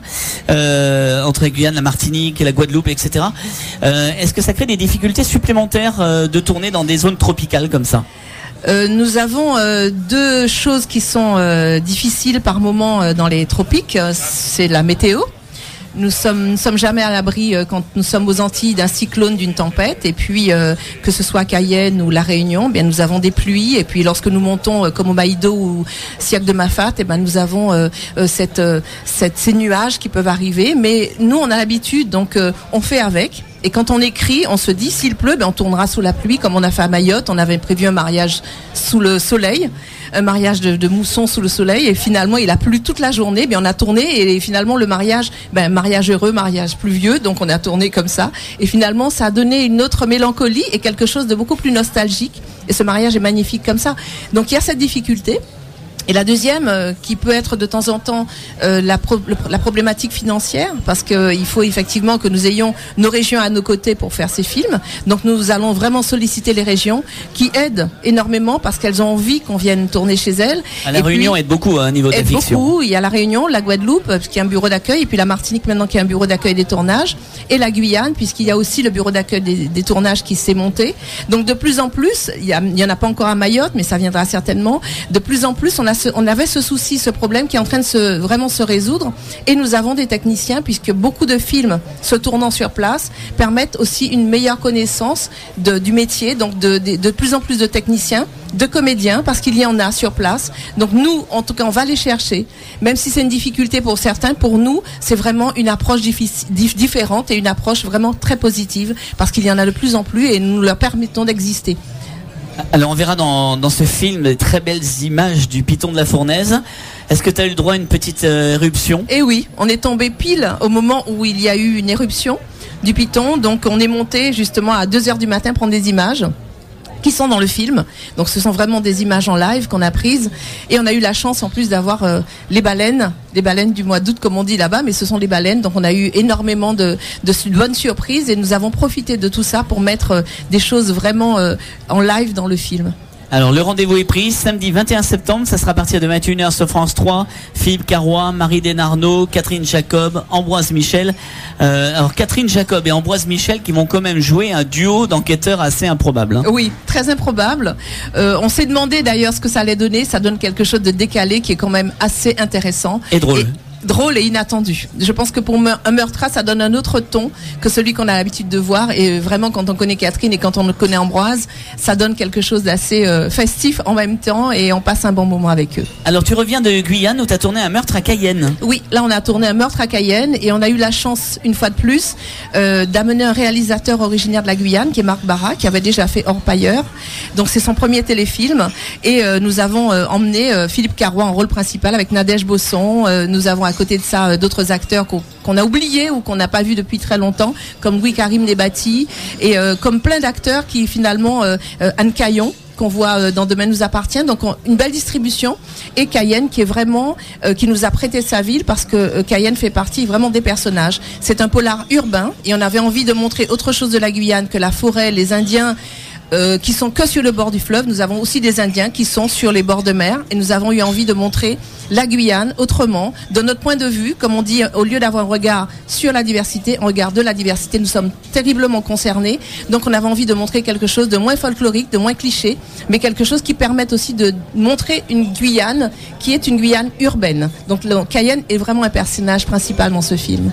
euh, entre la Guyane, la Martinique, la Guadeloupe, et cetera. Euh, est-ce que ça crée des difficultés supplémentaires euh, de tourner dans des zones tropicales comme ça ? Euh, nous avons euh, deux choses qui sont euh, difficiles par moment euh, dans les tropiques. C'est la météo. Nous sommes, ne sommes jamais à l'abri euh, quand nous sommes aux Antilles d'un cyclone, d'une tempête. Et puis, euh, que ce soit à Cayenne ou La Réunion, bien nous avons des pluies. Et puis, lorsque nous montons euh, comme au Maïdo ou Siak de Mafat, et ben nous avons euh, euh, cette, euh, cette, ces nuages qui peuvent arriver. Mais nous, on a l'habitude, donc euh, on fait avec. Et quand on écrit, on se dit, s'il pleut, ben on tournera sous la pluie, comme on a fait à Mayotte. On avait prévu un mariage sous le soleil, un mariage de, de mousson sous le soleil. Et finalement, il a plu toute la journée. Ben on a tourné et finalement le mariage, ben mariage heureux, mariage pluvieux. Donc on a tourné comme ça. Et finalement, ça a donné une autre mélancolie et quelque chose de beaucoup plus nostalgique. Et ce mariage est magnifique comme ça. Donc il y a cette difficulté. Et la deuxième, euh, qui peut être de temps en temps euh, la, pro- le, la problématique financière, parce que euh, il faut effectivement que nous ayons nos régions à nos côtés pour faire ces films. Donc nous allons vraiment solliciter les régions qui aident énormément parce qu'elles ont envie qu'on vienne tourner chez elles. À la et Réunion puis, aide beaucoup à un niveau de aide fiction. Beaucoup. Il y a la Réunion, la Guadeloupe, qui est un bureau d'accueil, et puis la Martinique maintenant qui est un bureau d'accueil des tournages, et la Guyane, puisqu'il y a aussi le bureau d'accueil des, des tournages qui s'est monté. Donc de plus en plus, il y, a, il y en a pas encore à Mayotte, mais ça viendra certainement. De plus en plus, on a ce, on avait ce souci, ce problème qui est en train de se, vraiment se résoudre. Et nous avons des techniciens, puisque beaucoup de films se tournant sur place permettent aussi une meilleure connaissance de, du métier. Donc de, de, de plus en plus de techniciens, de comédiens, parce qu'il y en a sur place. Donc nous, en tout cas, on va les chercher. Même si c'est une difficulté pour certains, pour nous, c'est vraiment une approche difficile, dif, différente et une approche vraiment très positive, parce qu'il y en a de plus en plus et nous leur permettons d'exister. Alors on verra dans, dans ce film des très belles images du Piton de la Fournaise. Est-ce que tu as eu le droit à une petite euh, éruption ? Eh oui, on est tombé pile au moment où il y a eu une éruption du Piton. Donc on est monté justement à deux heures du matin prendre des images qui sont dans le film. Donc ce sont vraiment des images en live qu'on a prises. Et on a eu la chance en plus d'avoir euh, les baleines, les baleines du mois d'août comme on dit là-bas, mais ce sont les baleines. Donc on a eu énormément de, de, de bonnes surprises et nous avons profité de tout ça pour mettre euh, des choses vraiment euh, en live dans le film. Alors le rendez-vous est pris, samedi vingt et un septembre, ça sera à partir de vingt et une heures sur France trois. Philippe Carrois, Marie Desnarnaud, Catherine Jacob, Ambroise Michel. Euh, alors Catherine Jacob et Ambroise Michel qui vont quand même jouer un duo d'enquêteurs assez improbable. Hein. Oui, très improbable. Euh, on s'est demandé d'ailleurs ce que ça allait donner. Ça donne quelque chose de décalé qui est quand même assez intéressant. Et drôle. Et drôle et inattendu. Je pense que pour un meurtre, ça donne un autre ton que celui qu'on a l'habitude de voir. Et vraiment, quand on connaît Catherine et quand on connaît Ambroise, ça donne quelque chose d'assez euh, festif en même temps et on passe un bon moment avec eux. Alors, tu reviens de Guyane où tu as tourné un meurtre à Cayenne. Oui, là, on a tourné un meurtre à Cayenne et on a eu la chance, une fois de plus, euh, d'amener un réalisateur originaire de la Guyane, qui est Marc Barra, qui avait déjà fait Orpailleur. Donc, c'est son premier téléfilm. Et euh, nous avons euh, emmené euh, Philippe Carrois en rôle principal avec Nadège Bosson. Euh, nous avons à côté de ça euh, d'autres acteurs qu'on, qu'on a oubliés ou qu'on n'a pas vus depuis très longtemps, comme Louis Karim Nebati et euh, comme plein d'acteurs qui finalement euh, euh, Anne Caillon qu'on voit euh, dans Demain nous appartient, donc on, une belle distribution, et Cayenne qui est vraiment euh, qui nous a prêté sa ville parce que euh, Cayenne fait partie vraiment des personnages. C'est un polar urbain et on avait envie de montrer autre chose de la Guyane que la forêt, les Indiens. Euh, qui sont que sur le bord du fleuve. Nous avons aussi des Indiens qui sont sur les bords de mer et nous avons eu envie de montrer la Guyane autrement, de notre point de vue, comme on dit, au lieu d'avoir un regard sur la diversité, on regarde de la diversité. Nous sommes terriblement concernés, donc on avait envie de montrer quelque chose de moins folklorique, de moins cliché, mais quelque chose qui permette aussi de montrer une Guyane qui est une Guyane urbaine. Donc le, Cayenne est vraiment un personnage principal dans ce film.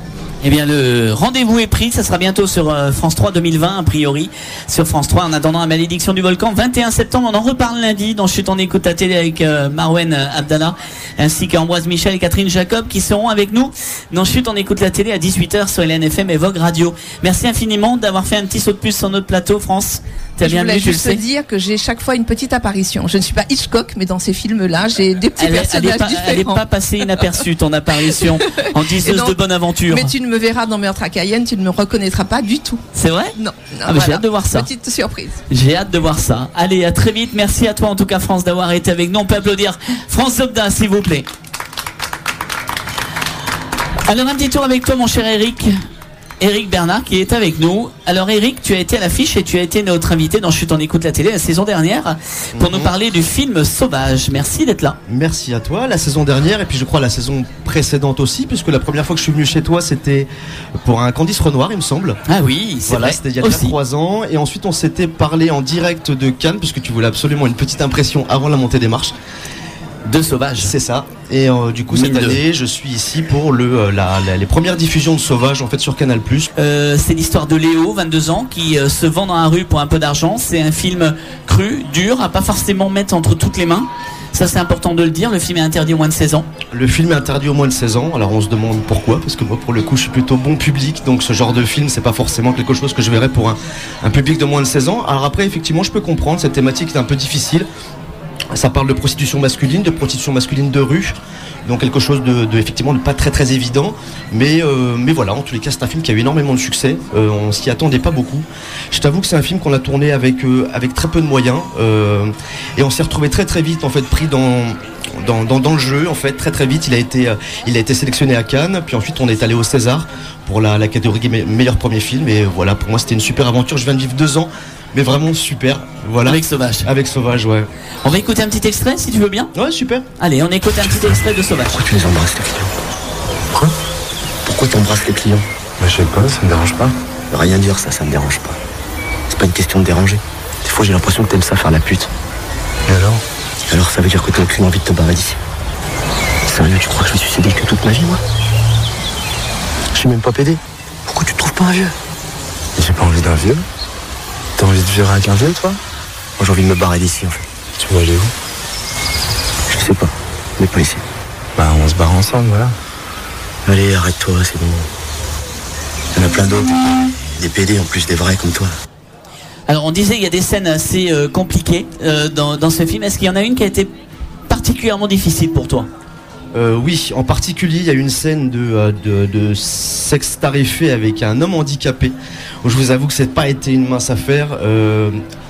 Eh bien, le rendez-vous est pris. Ça sera bientôt sur euh, France trois deux mille vingt, a priori. Sur France trois, en attendant la malédiction du volcan. vingt et un septembre, on en reparle lundi. Dans Chut, on écoute la télé avec euh, Marwen Abdallah, ainsi qu'Ambroise Michel et Catherine Jacob, qui seront avec nous. Dans Chut, on écoute la télé à dix-huit heures sur L N F M et Vogue Radio. Merci infiniment d'avoir fait un petit saut de puce sur notre plateau, France. T'as Je bien voulais vu, tu le juste sais. dire que j'ai chaque fois une petite apparition. Je ne suis pas Hitchcock, mais dans ces films-là, j'ai des petits Elle est- elle personnages est pas- différents. elle est pas passée inaperçue, ton apparition en diseuse Et donc- de bonne aventure. Mais tu ne me verras dans Meurtre à Cayenne, tu ne me reconnaîtra pas du tout. C'est vrai? Non. non, Ah, mais j'ai voilà. hâte de voir ça. Petite surprise. J'ai hâte de voir ça. Allez, à très vite. Merci à toi en tout cas, France, d'avoir été avec nous. On peut applaudir France Zobda, s'il vous plaît. Alors, un petit tour avec toi, mon cher Eric. Eric Bernard qui est avec nous. Alors Eric, tu as été à l'affiche et tu as été notre invité dans Chut, on écoute la télé la saison dernière pour Mhm. nous parler du film Sauvage. Merci d'être là. Merci à toi. La saison dernière et puis je crois la saison précédente aussi, puisque la première fois que je suis venu chez toi, c'était pour un Candice Renoir, il me semble. Ah oui, c'est Voilà, vrai. c'était il y a déjà Aussi. trois ans. Et ensuite, on s'était parlé en direct de Cannes, puisque tu voulais absolument une petite impression avant la montée des marches. De Sauvage. C'est ça. Et euh, du coup, cette mille deux. année, je suis ici pour le, euh, la- la- les premières diffusions de Sauvage en fait sur Canal+. Euh, c'est l'histoire de Léo, vingt-deux ans, qui euh, se vend dans la rue pour un peu d'argent. C'est un film cru, dur, à pas forcément mettre entre toutes les mains. Ça, c'est important de le dire. Le film est interdit au moins de seize ans. Le film est interdit au moins de seize ans, alors on se demande pourquoi, parce que moi pour le coup je suis plutôt bon public, donc ce genre de film c'est pas forcément quelque chose que je verrais pour un, un public de moins de seize ans. Alors après effectivement je peux comprendre, cette thématique est un peu difficile. Ça parle de prostitution masculine, de prostitution masculine de rue, donc quelque chose de, de effectivement de pas très très évident, mais, euh, mais voilà, en tous les cas c'est un film qui a eu énormément de succès, euh, on s'y attendait pas beaucoup. Je t'avoue que c'est un film qu'on a tourné avec, euh, avec très peu de moyens, euh, et on s'est retrouvé très très vite en fait pris dans, dans, dans, dans le jeu, en fait très très vite. Il a été, euh, il a été sélectionné à Cannes, puis ensuite on est allé au César pour la, la catégorie me- meilleur premier film, et voilà, pour moi c'était une super aventure. Je viens de vivre deux ans, mais vraiment super. Voilà. Avec Sauvage. Avec Sauvage, ouais. On va écouter un petit extrait si tu veux bien. Ouais, super. Allez, on écoute un petit extrait de Sauvage. Pourquoi tu les embrasses, tes clients? Quoi? Pourquoi t'embrasses les clients? Bah, je sais pas, ça me dérange pas. Rien dire, ça, ça me dérange pas. C'est pas une question de déranger. Des fois, j'ai l'impression que t'aimes ça faire la pute. Et alors? Alors, ça veut dire que t'as aucune envie de te barrer d'ici. Sérieux, tu crois que je me suis séduit que toute ma vie, moi? Je suis même pas pédé. Pourquoi tu te trouves pas un vieux? J'ai pas envie d'un vieux. T'as envie de vivre avec un vieux, toi? Moi, j'ai envie de me barrer d'ici, en fait. Tu veux aller où? Je sais pas, mais pas ici. Bah, on se barre ensemble, voilà. Allez, arrête-toi, c'est bon. Il y en a plein d'autres. Des pédés, en plus des vrais comme toi. Alors, on disait il y a des scènes assez euh, compliquées euh, dans, dans ce film. Est-ce qu'il y en a une qui a été particulièrement difficile pour toi? Euh, oui, en particulier, il y a une scène de, euh, de, de sexe tarifé avec un homme handicapé, où je vous avoue que c'est pas été une mince affaire. Euh,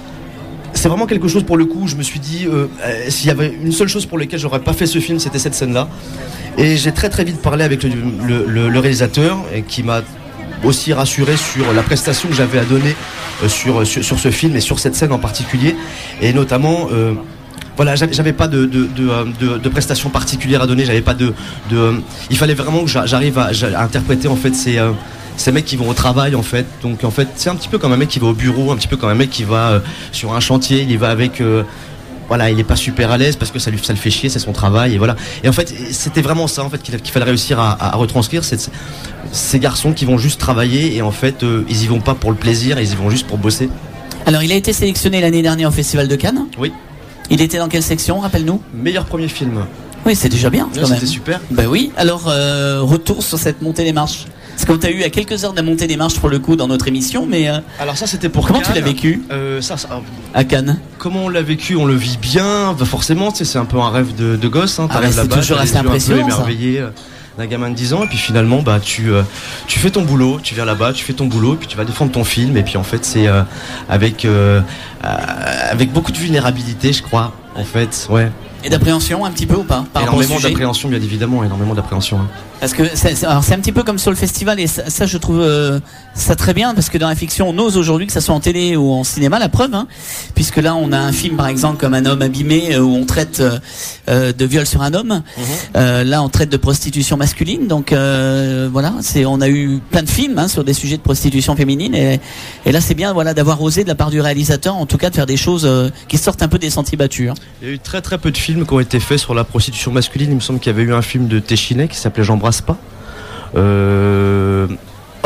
c'est vraiment quelque chose pour le coup, je me suis dit, euh, euh, s'il y avait une seule chose pour laquelle j'aurais pas fait ce film, c'était cette scène-là. Et j'ai très très vite parlé avec le, le, le- le réalisateur, et qui m'a aussi rassuré sur la prestation que j'avais à donner euh, sur, sur, sur ce film et sur cette scène en particulier, et notamment... euh, voilà, j'avais j'avais pas de, de, de, euh, de, de prestations particulières à donner, j'avais pas de, de euh, il fallait vraiment que j'a- j'arrive à, j'a- à interpréter en fait ces, euh, ces mecs qui vont au travail en fait. Donc en fait c'est un petit peu comme un mec qui va au bureau, un petit peu comme un mec qui va euh, sur un chantier, il y va avec euh, voilà, il est pas super à l'aise parce que ça lui ça le fait chier, c'est son travail et voilà. Et en fait c'était vraiment ça en fait qu'il qu'il fallait réussir à, à retranscrire, c'est ces garçons qui vont juste travailler et en fait euh, ils y vont pas pour le plaisir, ils y vont juste pour bosser. Alors, il a été sélectionné l'année dernière au Festival de Cannes. Oui. Il était dans quelle section, rappelle-nous? Meilleur premier film. Oui, c'est déjà bien. Ouais, quand même. c'était super. Ben oui. Alors, euh, retour sur cette montée des marches. Parce qu'on t'a eu à quelques heures de la montée des marches pour le coup dans notre émission, mais. euh, Alors ça c'était pour Comment Cannes. tu l'as vécu euh, ça, ça, à Cannes? Comment on l'a vécu? On le vit bien, bah forcément, tu sais, c'est un peu un rêve de, de gosse. Hein. Ah T'arrives bah, c'est là-bas, toujours t'as les assez yeux un peu impressionnant, ça. émerveillés, euh, d'un gamin de dix ans, et puis finalement, bah tu, euh, tu fais ton boulot, tu viens là-bas, tu fais ton boulot, et puis tu vas défendre ton film, et puis en fait c'est euh, avec euh, euh, avec beaucoup de vulnérabilité, je crois, en fait, ouais. Et d'appréhension un petit peu ou pas par rapport au Énormément sujet d'appréhension, bien évidemment, énormément d'appréhension. Hein. Parce que c'est, c'est- alors c'est un petit peu comme sur le festival et ça, ça, je trouve euh, ça très bien parce que dans la fiction on ose aujourd'hui que ça soit en télé ou en cinéma, la preuve hein, puisque là on a un film par exemple comme Un homme abîmé euh, où on traite euh, euh, de viol sur un homme, euh, là on traite de prostitution masculine, donc euh, voilà, c'est on a eu plein de films hein, sur des sujets de prostitution féminine et, et là c'est bien voilà d'avoir osé de la part du réalisateur en tout cas de faire des choses euh, qui sortent un peu des sentiers battus. Hein. Il y a eu très très peu de films qui ont été faits sur la prostitution masculine. Il me semble qu'il y avait eu un film de Téchiné qui s'appelait J'embrasse pas. Euh,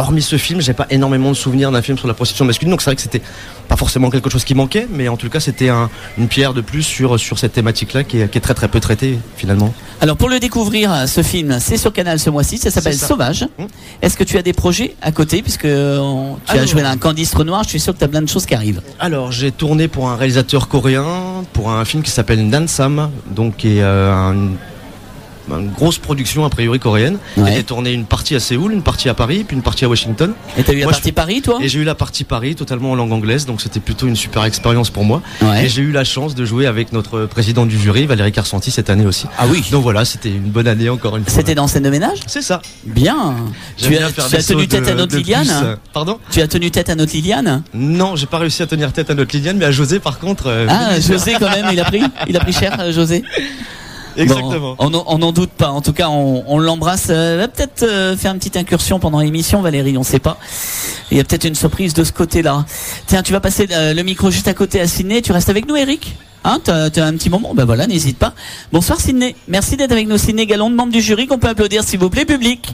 hormis ce film, j'ai pas énormément de souvenirs d'un film sur la prostitution masculine, donc c'est vrai que c'était pas forcément quelque chose qui manquait, mais en tout cas c'était un, une pierre de plus sur, sur cette thématique-là qui est, qui est très très peu traitée finalement. Alors pour le découvrir, ce film, c'est sur Canal ce mois-ci, ça s'appelle Sauvage. Mmh. Est-ce que tu as des projets à côté, puisque on, tu Alors, as joué dans un Candice Renoir, je suis sûr que tu as plein de choses qui arrivent. Alors j'ai tourné pour un réalisateur coréen, pour un film qui s'appelle Nansam, donc qui est euh, un... une grosse production a priori coréenne. Ouais. J'ai tourné une partie à Séoul, une partie à Paris, puis une partie à Washington. Et t'as eu moi, la partie je... Paris, toi? Et j'ai eu la partie Paris, totalement en langue anglaise, donc c'était plutôt une super expérience pour moi. Ouais. Et j'ai eu la chance de jouer avec notre président du jury, Valérie Carsanti, cette année aussi. Ah oui. Donc voilà, c'était une bonne année encore une fois. C'était dans Scène de ménage? C'est ça. Bien. J'aime tu as, tu as tenu tête de, à notre Liliane plus. Pardon? Tu as tenu tête à notre Liliane? Non, j'ai pas réussi à tenir tête à notre Liliane, mais à José par contre. Euh, ah, José quand même, il a pris, il a pris cher, José. Exactement. Bon, on n'en doute pas. En tout cas, on, on l'embrasse. Euh, va peut-être euh, faire une petite incursion pendant l'émission, Valérie. On sait pas. Il y a peut-être une surprise de ce côté-là. Tiens, tu vas passer euh, le micro juste à côté à Sydney. Tu restes avec nous, Eric? Hein, t'as, t'as un petit moment? Ben voilà, n'hésite pas. Bonsoir, Sydney. Merci d'être avec nous, Sydney Galon, membre du jury, qu'on peut applaudir, s'il vous plaît, public.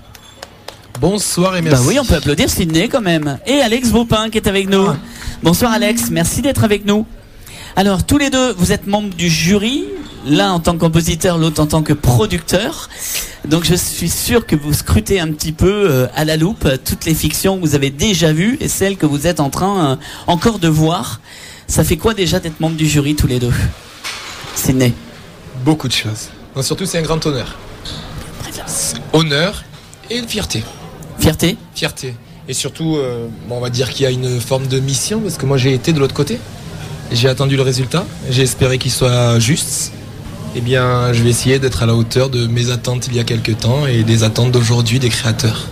Bonsoir et merci. Bah oui, on peut applaudir Sydney quand même. Et Alex Vaupin qui est avec nous. Ah. Bonsoir, Alex. Merci d'être avec nous. Alors, tous les deux, vous êtes membres du jury. L'un en tant que compositeur, l'autre en tant que producteur. Donc je suis sûr que vous scrutez un petit peu euh, à la loupe euh, toutes les fictions que vous avez déjà vues et celles que vous êtes en train euh, encore de voir. Ça fait quoi déjà d'être membre du jury tous les deux? Sydney? Beaucoup de choses. Non, surtout c'est un grand honneur. C'est honneur et une fierté. Fierté? Fierté. Et surtout, euh, bon, on va dire qu'il y a une forme de mission parce que moi j'ai été de l'autre côté. J'ai attendu le résultat. J'ai espéré qu'il soit juste. Eh bien, je vais essayer d'être à la hauteur de mes attentes il y a quelques temps et des attentes d'aujourd'hui des créateurs.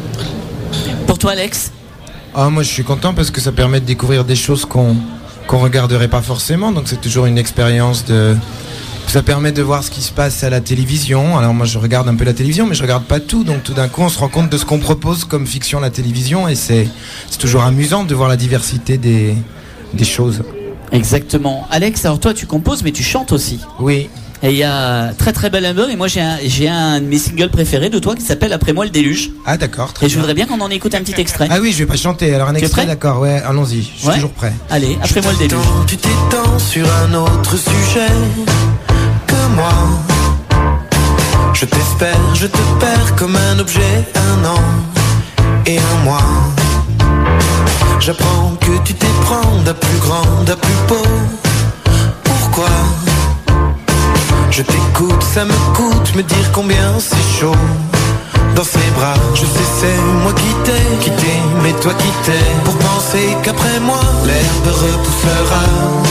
Pour toi, Alex? Ah, moi, je suis content parce que ça permet de découvrir des choses qu'on qu'on regarderait pas forcément. Donc, c'est toujours une expérience de... Ça permet de voir ce qui se passe à la télévision. Alors, moi, je regarde un peu la télévision, mais je regarde pas tout. Donc, tout d'un coup, on se rend compte de ce qu'on propose comme fiction à la télévision. Et c'est c'est toujours amusant de voir la diversité des, des choses. Exactement. Alex, alors toi, tu composes, mais tu chantes aussi. Oui. Et il y a un très très bel album, et moi j'ai un, j'ai un de mes singles préférés de toi qui s'appelle Après moi le déluge. Ah d'accord, très Et je bien. voudrais bien qu'on en écoute un petit extrait. Ah oui, je vais pas chanter, alors un Tu extrait, d'accord, ouais, allons-y, je suis Ouais. toujours prêt. Allez, Après moi le déluge. Tu t'étends sur un autre sujet que moi. Je t'espère, je te perds comme un objet, un an et un mois. J'apprends que tu t'éprends d'un plus grand, d'un plus beau. Pourquoi? Je t'écoute, ça me coûte me dire combien c'est chaud dans ses bras. Je sais c'est moi qui t'ai quitté, mais toi qui t'es pour penser qu'après moi l'herbe repoussera.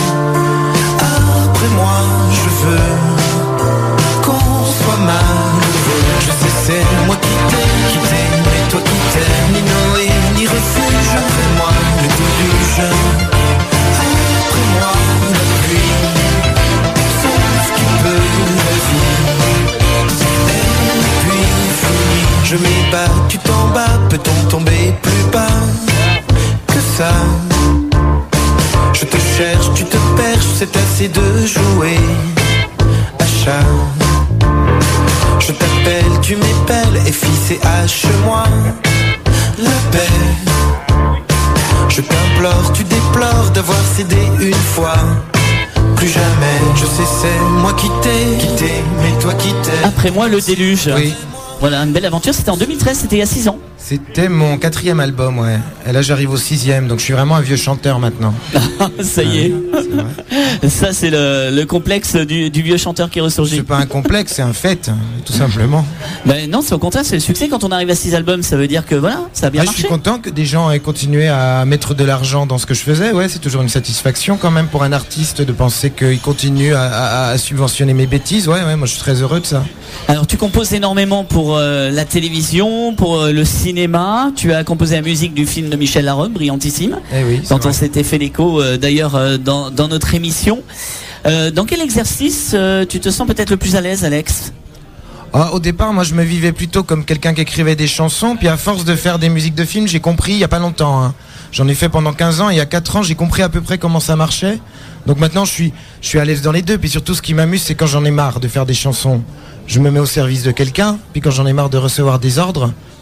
Après moi je veux qu'on soit malheureux. Je sais c'est moi qui t'ai quitté, mais toi qui t'es ni Noé ni refuge. Après moi le déluge, après moi la pluie. Sauf qui peut la vie. Et puis fini. Je m'ébats, tu t'en bats. Peut-on tomber plus bas que ça? Je te cherche, tu te perches. C'est assez de jouer à chat. Je t'appelle, tu m'épelles. Et fils et H, moi la paix. Je t'implore, tu déplores d'avoir cédé une fois. Plus jamais, je sais c'est moi qui t'ai quitté, mais toi qui t'es. Après moi le déluge. Oui. Voilà, une belle aventure, c'était en deux mille treize, c'était il y a six ans. C'était mon quatrième album, ouais. Et là, j'arrive au sixième, donc je suis vraiment un vieux chanteur maintenant. Ça y est. C'est Ça, c'est le, le complexe du, du vieux chanteur qui ressurgit. C'est pas un complexe, c'est un fait, tout simplement. Ben non, c'est au contraire, c'est le succès. Quand on arrive à six albums, ça veut dire que voilà, ça a bien Ah, je marché. suis content que des gens aient continué à mettre de l'argent dans ce que je faisais. Ouais, c'est toujours une satisfaction quand même pour un artiste de penser qu'il continue à, à- à subventionner mes bêtises. Ouais, ouais, moi je suis très heureux de ça. Alors, tu composes énormément pour euh, la télévision, pour euh, le cinéma. Tu as composé la musique du film de Michel Larocque, brillantissime, Eh oui, c'est dont vrai. on s'était fait l'écho euh, d'ailleurs euh, dans, dans notre émission. Euh, dans quel exercice euh, tu te sens peut-être le plus à l'aise, Alex? Ah, au départ, moi je me vivais plutôt comme quelqu'un qui écrivait des chansons, puis à force de faire des musiques de films, j'ai compris il y a pas longtemps. hein. J'en ai fait pendant quinze ans, et il y a quatre ans, j'ai compris à peu près comment ça marchait. Donc maintenant, je suis, je suis à l'aise dans les deux. Puis surtout, ce qui m'amuse, c'est quand j'en ai marre de faire des chansons. Je me mets au service de quelqu'un, puis quand j'en ai marre de recevoir des ordres,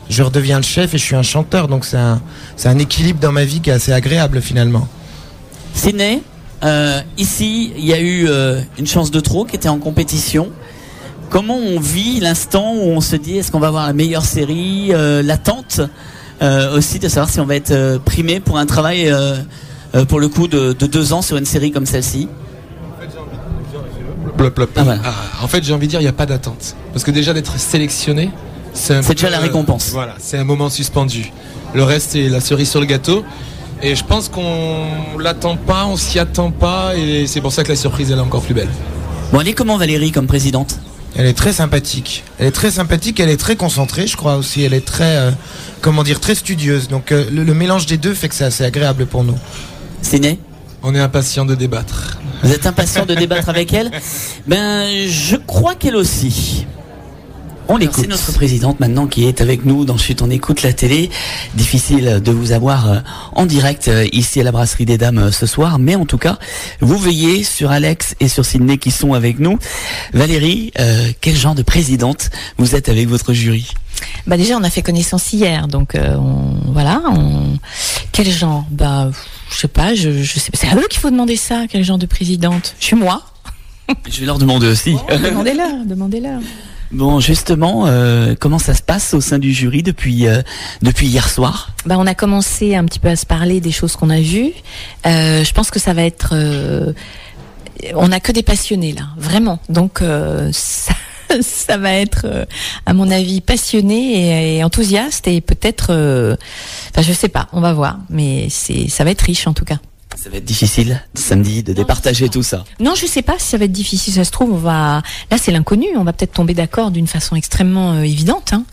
je redeviens le chef et je suis un chanteur. Donc c'est un, c'est un équilibre dans ma vie qui est assez agréable finalement. Sidney, euh, ici, il y a eu euh, une chance de trop qui était en compétition. Comment on vit l'instant où on se dit est-ce qu'on va avoir la meilleure série, euh, l'attente euh, aussi de savoir si on va être euh, primé pour un travail euh, euh, pour le coup de, de deux ans sur une série comme celle-ci. Plop, plop, plop. Ah, voilà. ah, en fait, j'ai envie de dire, il n'y a pas d'attente. Parce que déjà d'être sélectionné, c'est, un c'est peu, déjà la récompense. Euh, voilà, c'est un moment suspendu. Le reste, c'est la cerise sur le gâteau. Et je pense qu'on l'attend pas, on s'y attend pas, et c'est pour ça que la surprise elle est encore plus belle. Bon, elle est comment Valérie comme présidente ? Elle est très sympathique. Elle est très sympathique, elle est très concentrée, je crois aussi. Elle est très, euh, comment dire, très studieuse. Donc euh, le, le mélange des deux fait que c'est assez agréable pour nous. Sidney ? On est impatient de débattre. Vous êtes impatient de débattre avec elle ? Ben, je crois qu'elle aussi. On l'écoute. C'est notre présidente maintenant qui est avec nous dans Chut, on écoute la télé. Difficile de vous avoir en direct ici à la Brasserie des Dames ce soir, mais en tout cas, vous veillez sur Alex et sur Sidney qui sont avec nous. Valérie, euh, quel genre de présidente vous êtes avec votre jury ? Bah déjà, on a fait connaissance hier, donc euh, on, voilà. On... Quel genre ? Bah, je sais pas. Je, je sais. C'est à eux qu'il faut demander ça. Quel genre de présidente ? Je suis moi. Je vais leur demander aussi. Oh, demandez-leur, demandez-leur. Bon, justement, euh, comment ça se passe au sein du jury depuis euh, depuis hier soir ? Bah, on a commencé un petit peu à se parler des choses qu'on a vues. Euh, je pense que ça va être. Euh, on n'a que des passionnés là, vraiment. Donc euh, ça, ça va être, euh, à mon avis, passionné et, et enthousiaste et peut-être. Euh, enfin, je sais pas. On va voir, mais c'est ça va être riche en tout cas. Ça va être difficile samedi de départager tout ça. Non, je sais pas si ça va être difficile. Ça se trouve, on va. Là, c'est l'inconnu. On va peut-être tomber d'accord d'une façon extrêmement euh, évidente. Hein.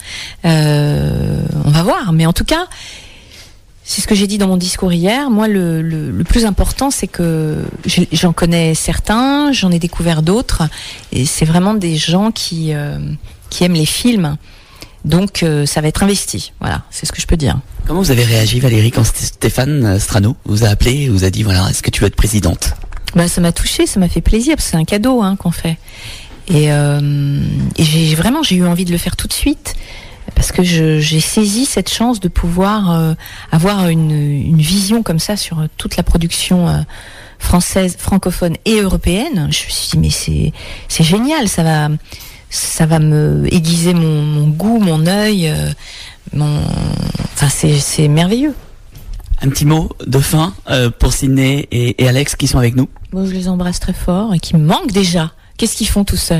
Euh, on va voir. Mais en tout cas, c'est ce que j'ai dit dans mon discours hier. Moi, le, le, le plus important, c'est que j'en connais certains, j'en ai découvert d'autres, et c'est vraiment des gens qui euh, qui aiment les films. Donc, euh, ça va être investi. Voilà, c'est ce que je peux dire. Comment vous avez réagi, Valérie, quand Stéphane Strano vous a appelé et vous a dit, voilà, est-ce que tu veux être présidente ? Bah, ça m'a touchée, ça m'a fait plaisir, parce que c'est un cadeau hein, qu'on fait. Et, euh, et j'ai vraiment, j'ai eu envie de le faire tout de suite, parce que je, j'ai saisi cette chance de pouvoir euh, avoir une, une vision comme ça sur toute la production euh, française, francophone et européenne. Je me suis dit, mais c'est, c'est génial, ça va... ça va me aiguiser mon, mon goût, mon œil, euh, mon... enfin c'est, c'est merveilleux. Un petit mot de fin euh, pour Sidney et, et Alex qui sont avec nous. Bon, je les embrasse très fort et qui me manquent déjà. Qu'est-ce qu'ils font tout seuls ?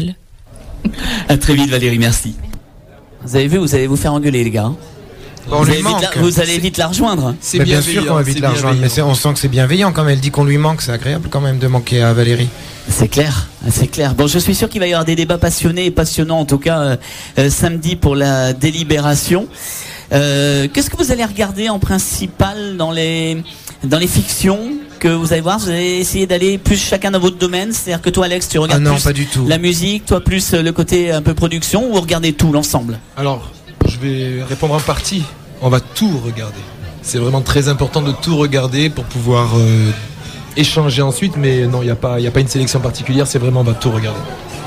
À très vite Valérie, merci. Vous avez vu, vous allez vous faire engueuler les gars. Bon, vous, allez la, vous allez vite la rejoindre. C'est bien sûr qu'on va vite la rejoindre, mais c'est, on sent que c'est bienveillant quand elle dit qu'on lui manque. C'est agréable quand même de manquer à Valérie. C'est clair, c'est clair. Bon, je suis sûr qu'il va y avoir des débats passionnés et passionnants, en tout cas euh, euh, samedi pour la délibération. Euh, qu'est-ce que vous allez regarder en principal dans les dans les fictions que vous allez voir ? Vous allez essayer d'aller plus chacun dans votre domaine, c'est-à-dire que toi, Alex, tu regardes ah non, plus pas du tout. La musique, toi plus le côté un peu production, ou vous regardez tout l'ensemble ? Alors, je vais répondre en partie. On va tout regarder. C'est vraiment très important de tout regarder pour pouvoir euh, échanger ensuite, mais non, il n'y a pas, il y a pas une sélection particulière. C'est vraiment on va tout regarder.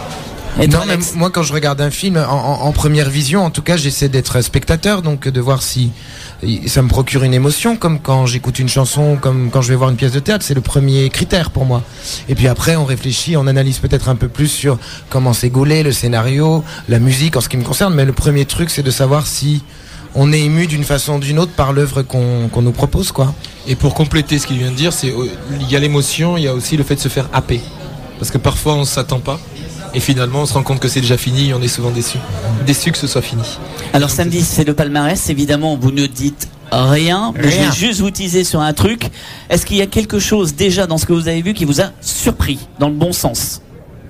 Et non, même moi quand je regarde un film en, en, en première vision, en tout cas, j'essaie d'être spectateur, donc de voir si ça me procure une émotion, comme quand j'écoute une chanson, comme quand je vais voir une pièce de théâtre. C'est le premier critère pour moi. Et puis après, on réfléchit, on analyse peut-être un peu plus sur comment c'est gaulé, le scénario, la musique en ce qui me concerne. Mais le premier truc, c'est de savoir si on est ému d'une façon ou d'une autre par l'œuvre qu'on, qu'on nous propose, quoi. Et pour compléter ce qu'il vient de dire, c'est il y a l'émotion, il y a aussi le fait de se faire happer, parce que parfois on s'attend pas. Et finalement, on se rend compte que c'est déjà fini et on est souvent déçu. Déçu que ce soit fini. Alors samedi, c'est le palmarès. Évidemment, vous ne dites rien. Mais rien. Je vais juste vous teaser sur un truc. Est-ce qu'il y a quelque chose déjà dans ce que vous avez vu qui vous a surpris, dans le bon sens ?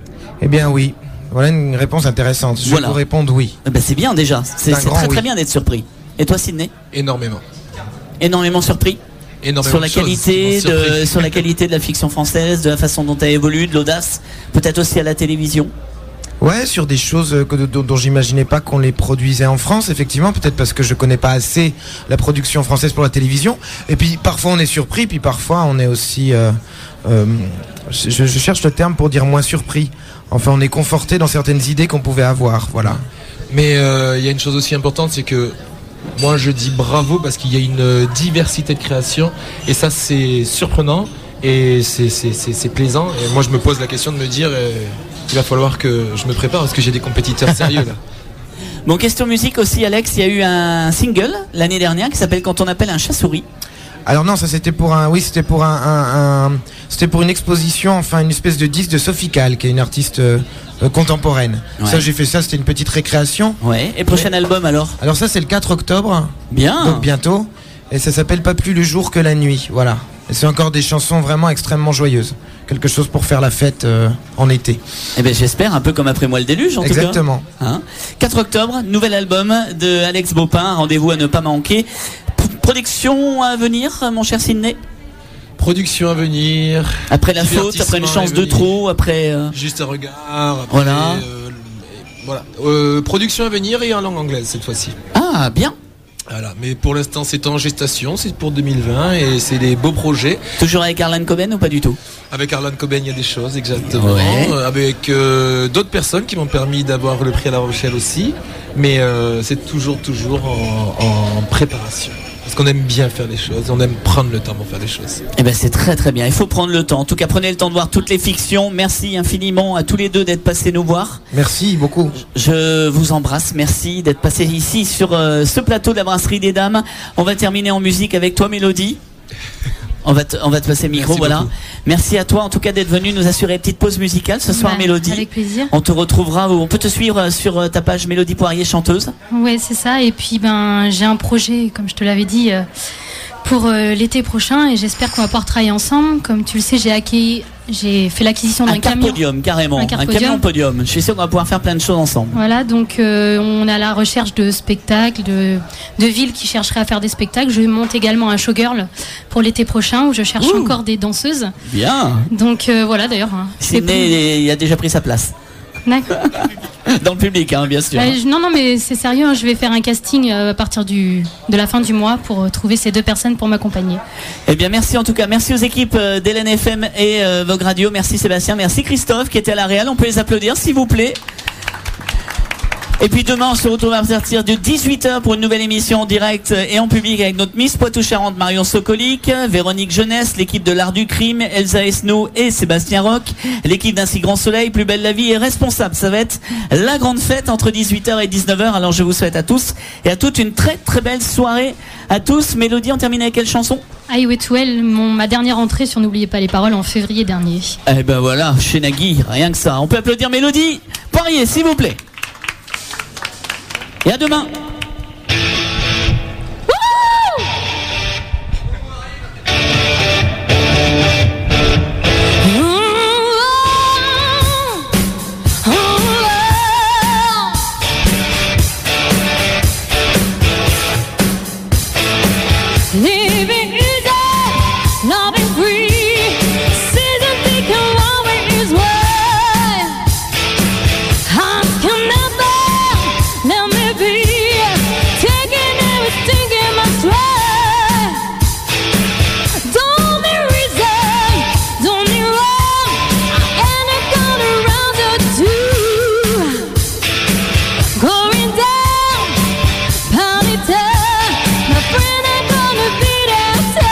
Eh bien oui. Voilà une réponse intéressante. Je voilà. vais vous répondre oui. Eh ben, c'est bien déjà. C'est, c'est très oui. très bien d'être surpris. Et toi, Sidney ? Énormément. Énormément surpris ? Énormément sur la qualité de, sur la qualité de la fiction française, de la façon dont elle évolue, de l'audace, peut-être aussi à la télévision. Ouais, sur des choses que, dont, dont j'imaginais pas qu'on les produisait en France, effectivement, peut-être parce que je connais pas assez la production française pour la télévision. Et puis parfois on est surpris, puis parfois on est aussi, euh, euh, je, je cherche le terme pour dire moins surpris. Enfin, on est conforté dans certaines idées qu'on pouvait avoir, voilà. Mais il euh, y a une chose aussi importante, c'est que moi je dis bravo parce qu'il y a une diversité de création et ça c'est surprenant et c'est, c'est, c'est, c'est plaisant. Et moi je me pose la question de me dire euh, il va falloir que je me prépare parce que j'ai des compétiteurs sérieux là. Bon, question musique aussi, Alex, il y a eu un single l'année dernière qui s'appelle Quand on appelle un chat-souris. Alors non, ça c'était pour un, oui, c'était pour un, un, un c'était pour une exposition, enfin une espèce de disque de Sophie Calle, qui est une artiste euh, euh, contemporaine. Ouais. Ça j'ai fait ça, c'était une petite récréation. Ouais. Et prochain Mais- album alors? Alors ça c'est le quatre octobre. Bien. Donc bientôt. Et ça s'appelle Pas plus le jour que la nuit. Voilà. Et c'est encore des chansons vraiment extrêmement joyeuses. Quelque chose pour faire la fête euh, en été. Eh ben j'espère, un peu comme Après moi le déluge en Exactement. tout cas. Hein quatre octobre, nouvel album de Alex Baupin, rendez-vous à ne pas manquer. P- production à venir, mon cher Sidney? Production à venir. Après la faute, après une divertissement chance à de venir. trop, après... euh, Juste un regard. Après, Voilà. euh, voilà. Euh, production à venir et en langue anglaise cette fois-ci. Ah, bien. Voilà, mais pour l'instant c'est en gestation, c'est pour deux mille vingt et c'est des beaux projets. Toujours avec Arlan Coben ou pas du tout? Avec Arlan Coben il y a des choses, exactement. Ouais. Euh, Avec euh, d'autres personnes qui m'ont permis d'avoir le prix à La Rochelle aussi. Mais euh, c'est toujours, toujours en, en préparation. Parce qu'on aime bien faire les choses, on aime prendre le temps pour faire les choses. Eh ben c'est très très bien, il faut prendre le temps. En tout cas, prenez le temps de voir toutes les fictions. Merci infiniment à tous les deux d'être passés nous voir. Merci beaucoup. Je vous embrasse, merci d'être passés ici sur euh, ce plateau de la Brasserie des Dames. On va terminer en musique avec toi, Mélodie. On va, te, on va te passer le micro, Merci voilà. beaucoup. Merci à toi en tout cas d'être venu nous assurer une petite pause musicale ce soir, Bah, Mélodie. avec plaisir. On te retrouvera, on peut te suivre sur euh, ta page Mélodie Poirier chanteuse. Ouais, c'est ça. Et puis, ben, j'ai un projet, comme je te l'avais dit, euh, pour euh, l'été prochain. Et j'espère qu'on va pouvoir travailler ensemble. Comme tu le sais, j'ai acquis, j'ai fait l'acquisition d'un Un car camion. podium, carrément. Un Un, car camion podium. podium. Je suis sûr qu'on va pouvoir faire plein de choses ensemble. Voilà, donc euh, on est à la recherche de spectacles, de, de villes qui chercheraient à faire des spectacles. Je monte également un showgirl pour l'été prochain où je cherche Ouh. encore des danseuses. Bien. Donc euh, voilà, d'ailleurs. hein, c'est pour- Sidney, il a déjà pris sa place. D'accord. Dans le public, hein, bien sûr. Euh, je- non, non, mais c'est sérieux, hein, je vais faire un casting euh, à partir du, de la fin du mois pour euh, trouver ces deux personnes pour m'accompagner. Eh bien, merci en tout cas. Merci aux équipes euh, d'Hélène F M et euh, Vogue Radio. Merci Sébastien. Merci Christophe qui était à la Réal. On peut les applaudir, s'il vous plaît. Et puis demain, on se retrouve à partir de dix-huit heures pour une nouvelle émission en direct et en public avec notre Miss Poitou-Charentes Marion Sokolic, Véronique Jeunesse, l'équipe de l'Art du Crime, Elsa Esnault et Sébastien Roch, l'équipe d'Un si grand soleil, Plus belle la vie est responsable. Ça va être la grande fête entre dix-huit heures et dix-neuf heures. Alors je vous souhaite à tous et à toutes une très très belle soirée à tous. Mélodie, on termine avec quelle chanson? Highway to Hell, mon, ma dernière entrée sur N'oubliez pas les paroles en février dernier. Eh ben voilà, chez Nagui, rien que ça. On peut applaudir Mélodie Poirier, s'il vous plaît. Et à demain. Living easy, loving free, season ticket always way. I can never let me be taking everything in my stride. Don't be reason, don't be wrong. I ain't gonna around the two, going down, pound it down. My friend ain't gonna be there.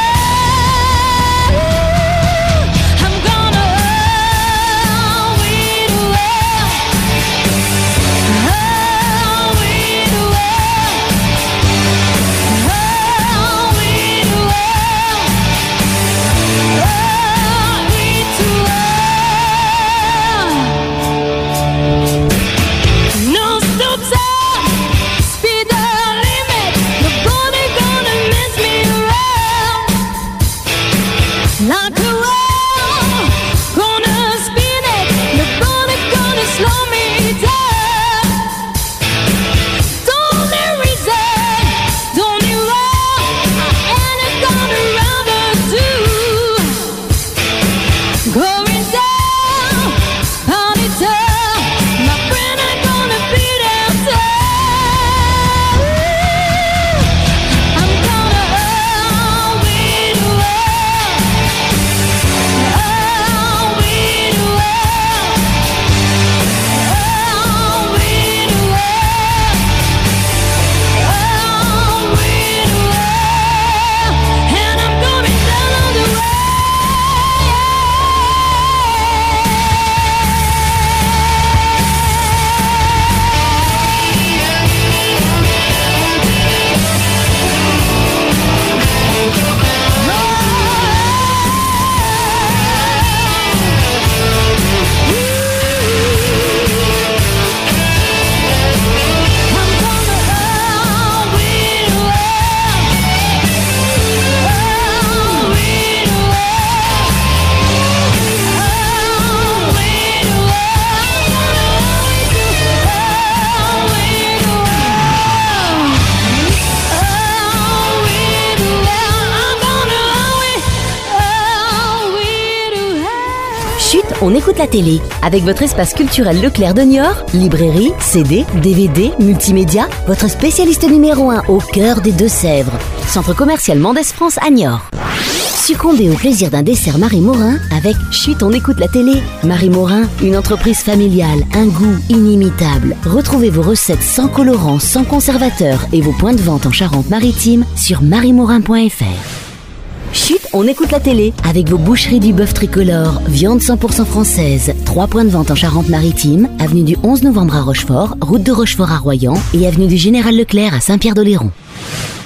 on écoute la télé. Avec votre espace culturel Leclerc de Niort, librairie, C D, D V D, multimédia, votre spécialiste numéro un au cœur des Deux-Sèvres. Centre commercial Mendès France à Niort. Succombez au plaisir d'un dessert Marie Morin avec Chut, on écoute la télé. Marie Morin, une entreprise familiale, un goût inimitable. Retrouvez vos recettes sans colorants, sans conservateurs et vos points de vente en Charente-Maritime sur marie morin point f r. Chut, on écoute la télé avec vos boucheries du bœuf tricolore, viande cent pour cent française. Trois points de vente en Charente-Maritime, avenue du onze novembre à Rochefort, route de Rochefort à Royan et avenue du Général Leclerc à Saint-Pierre-d'Oléron.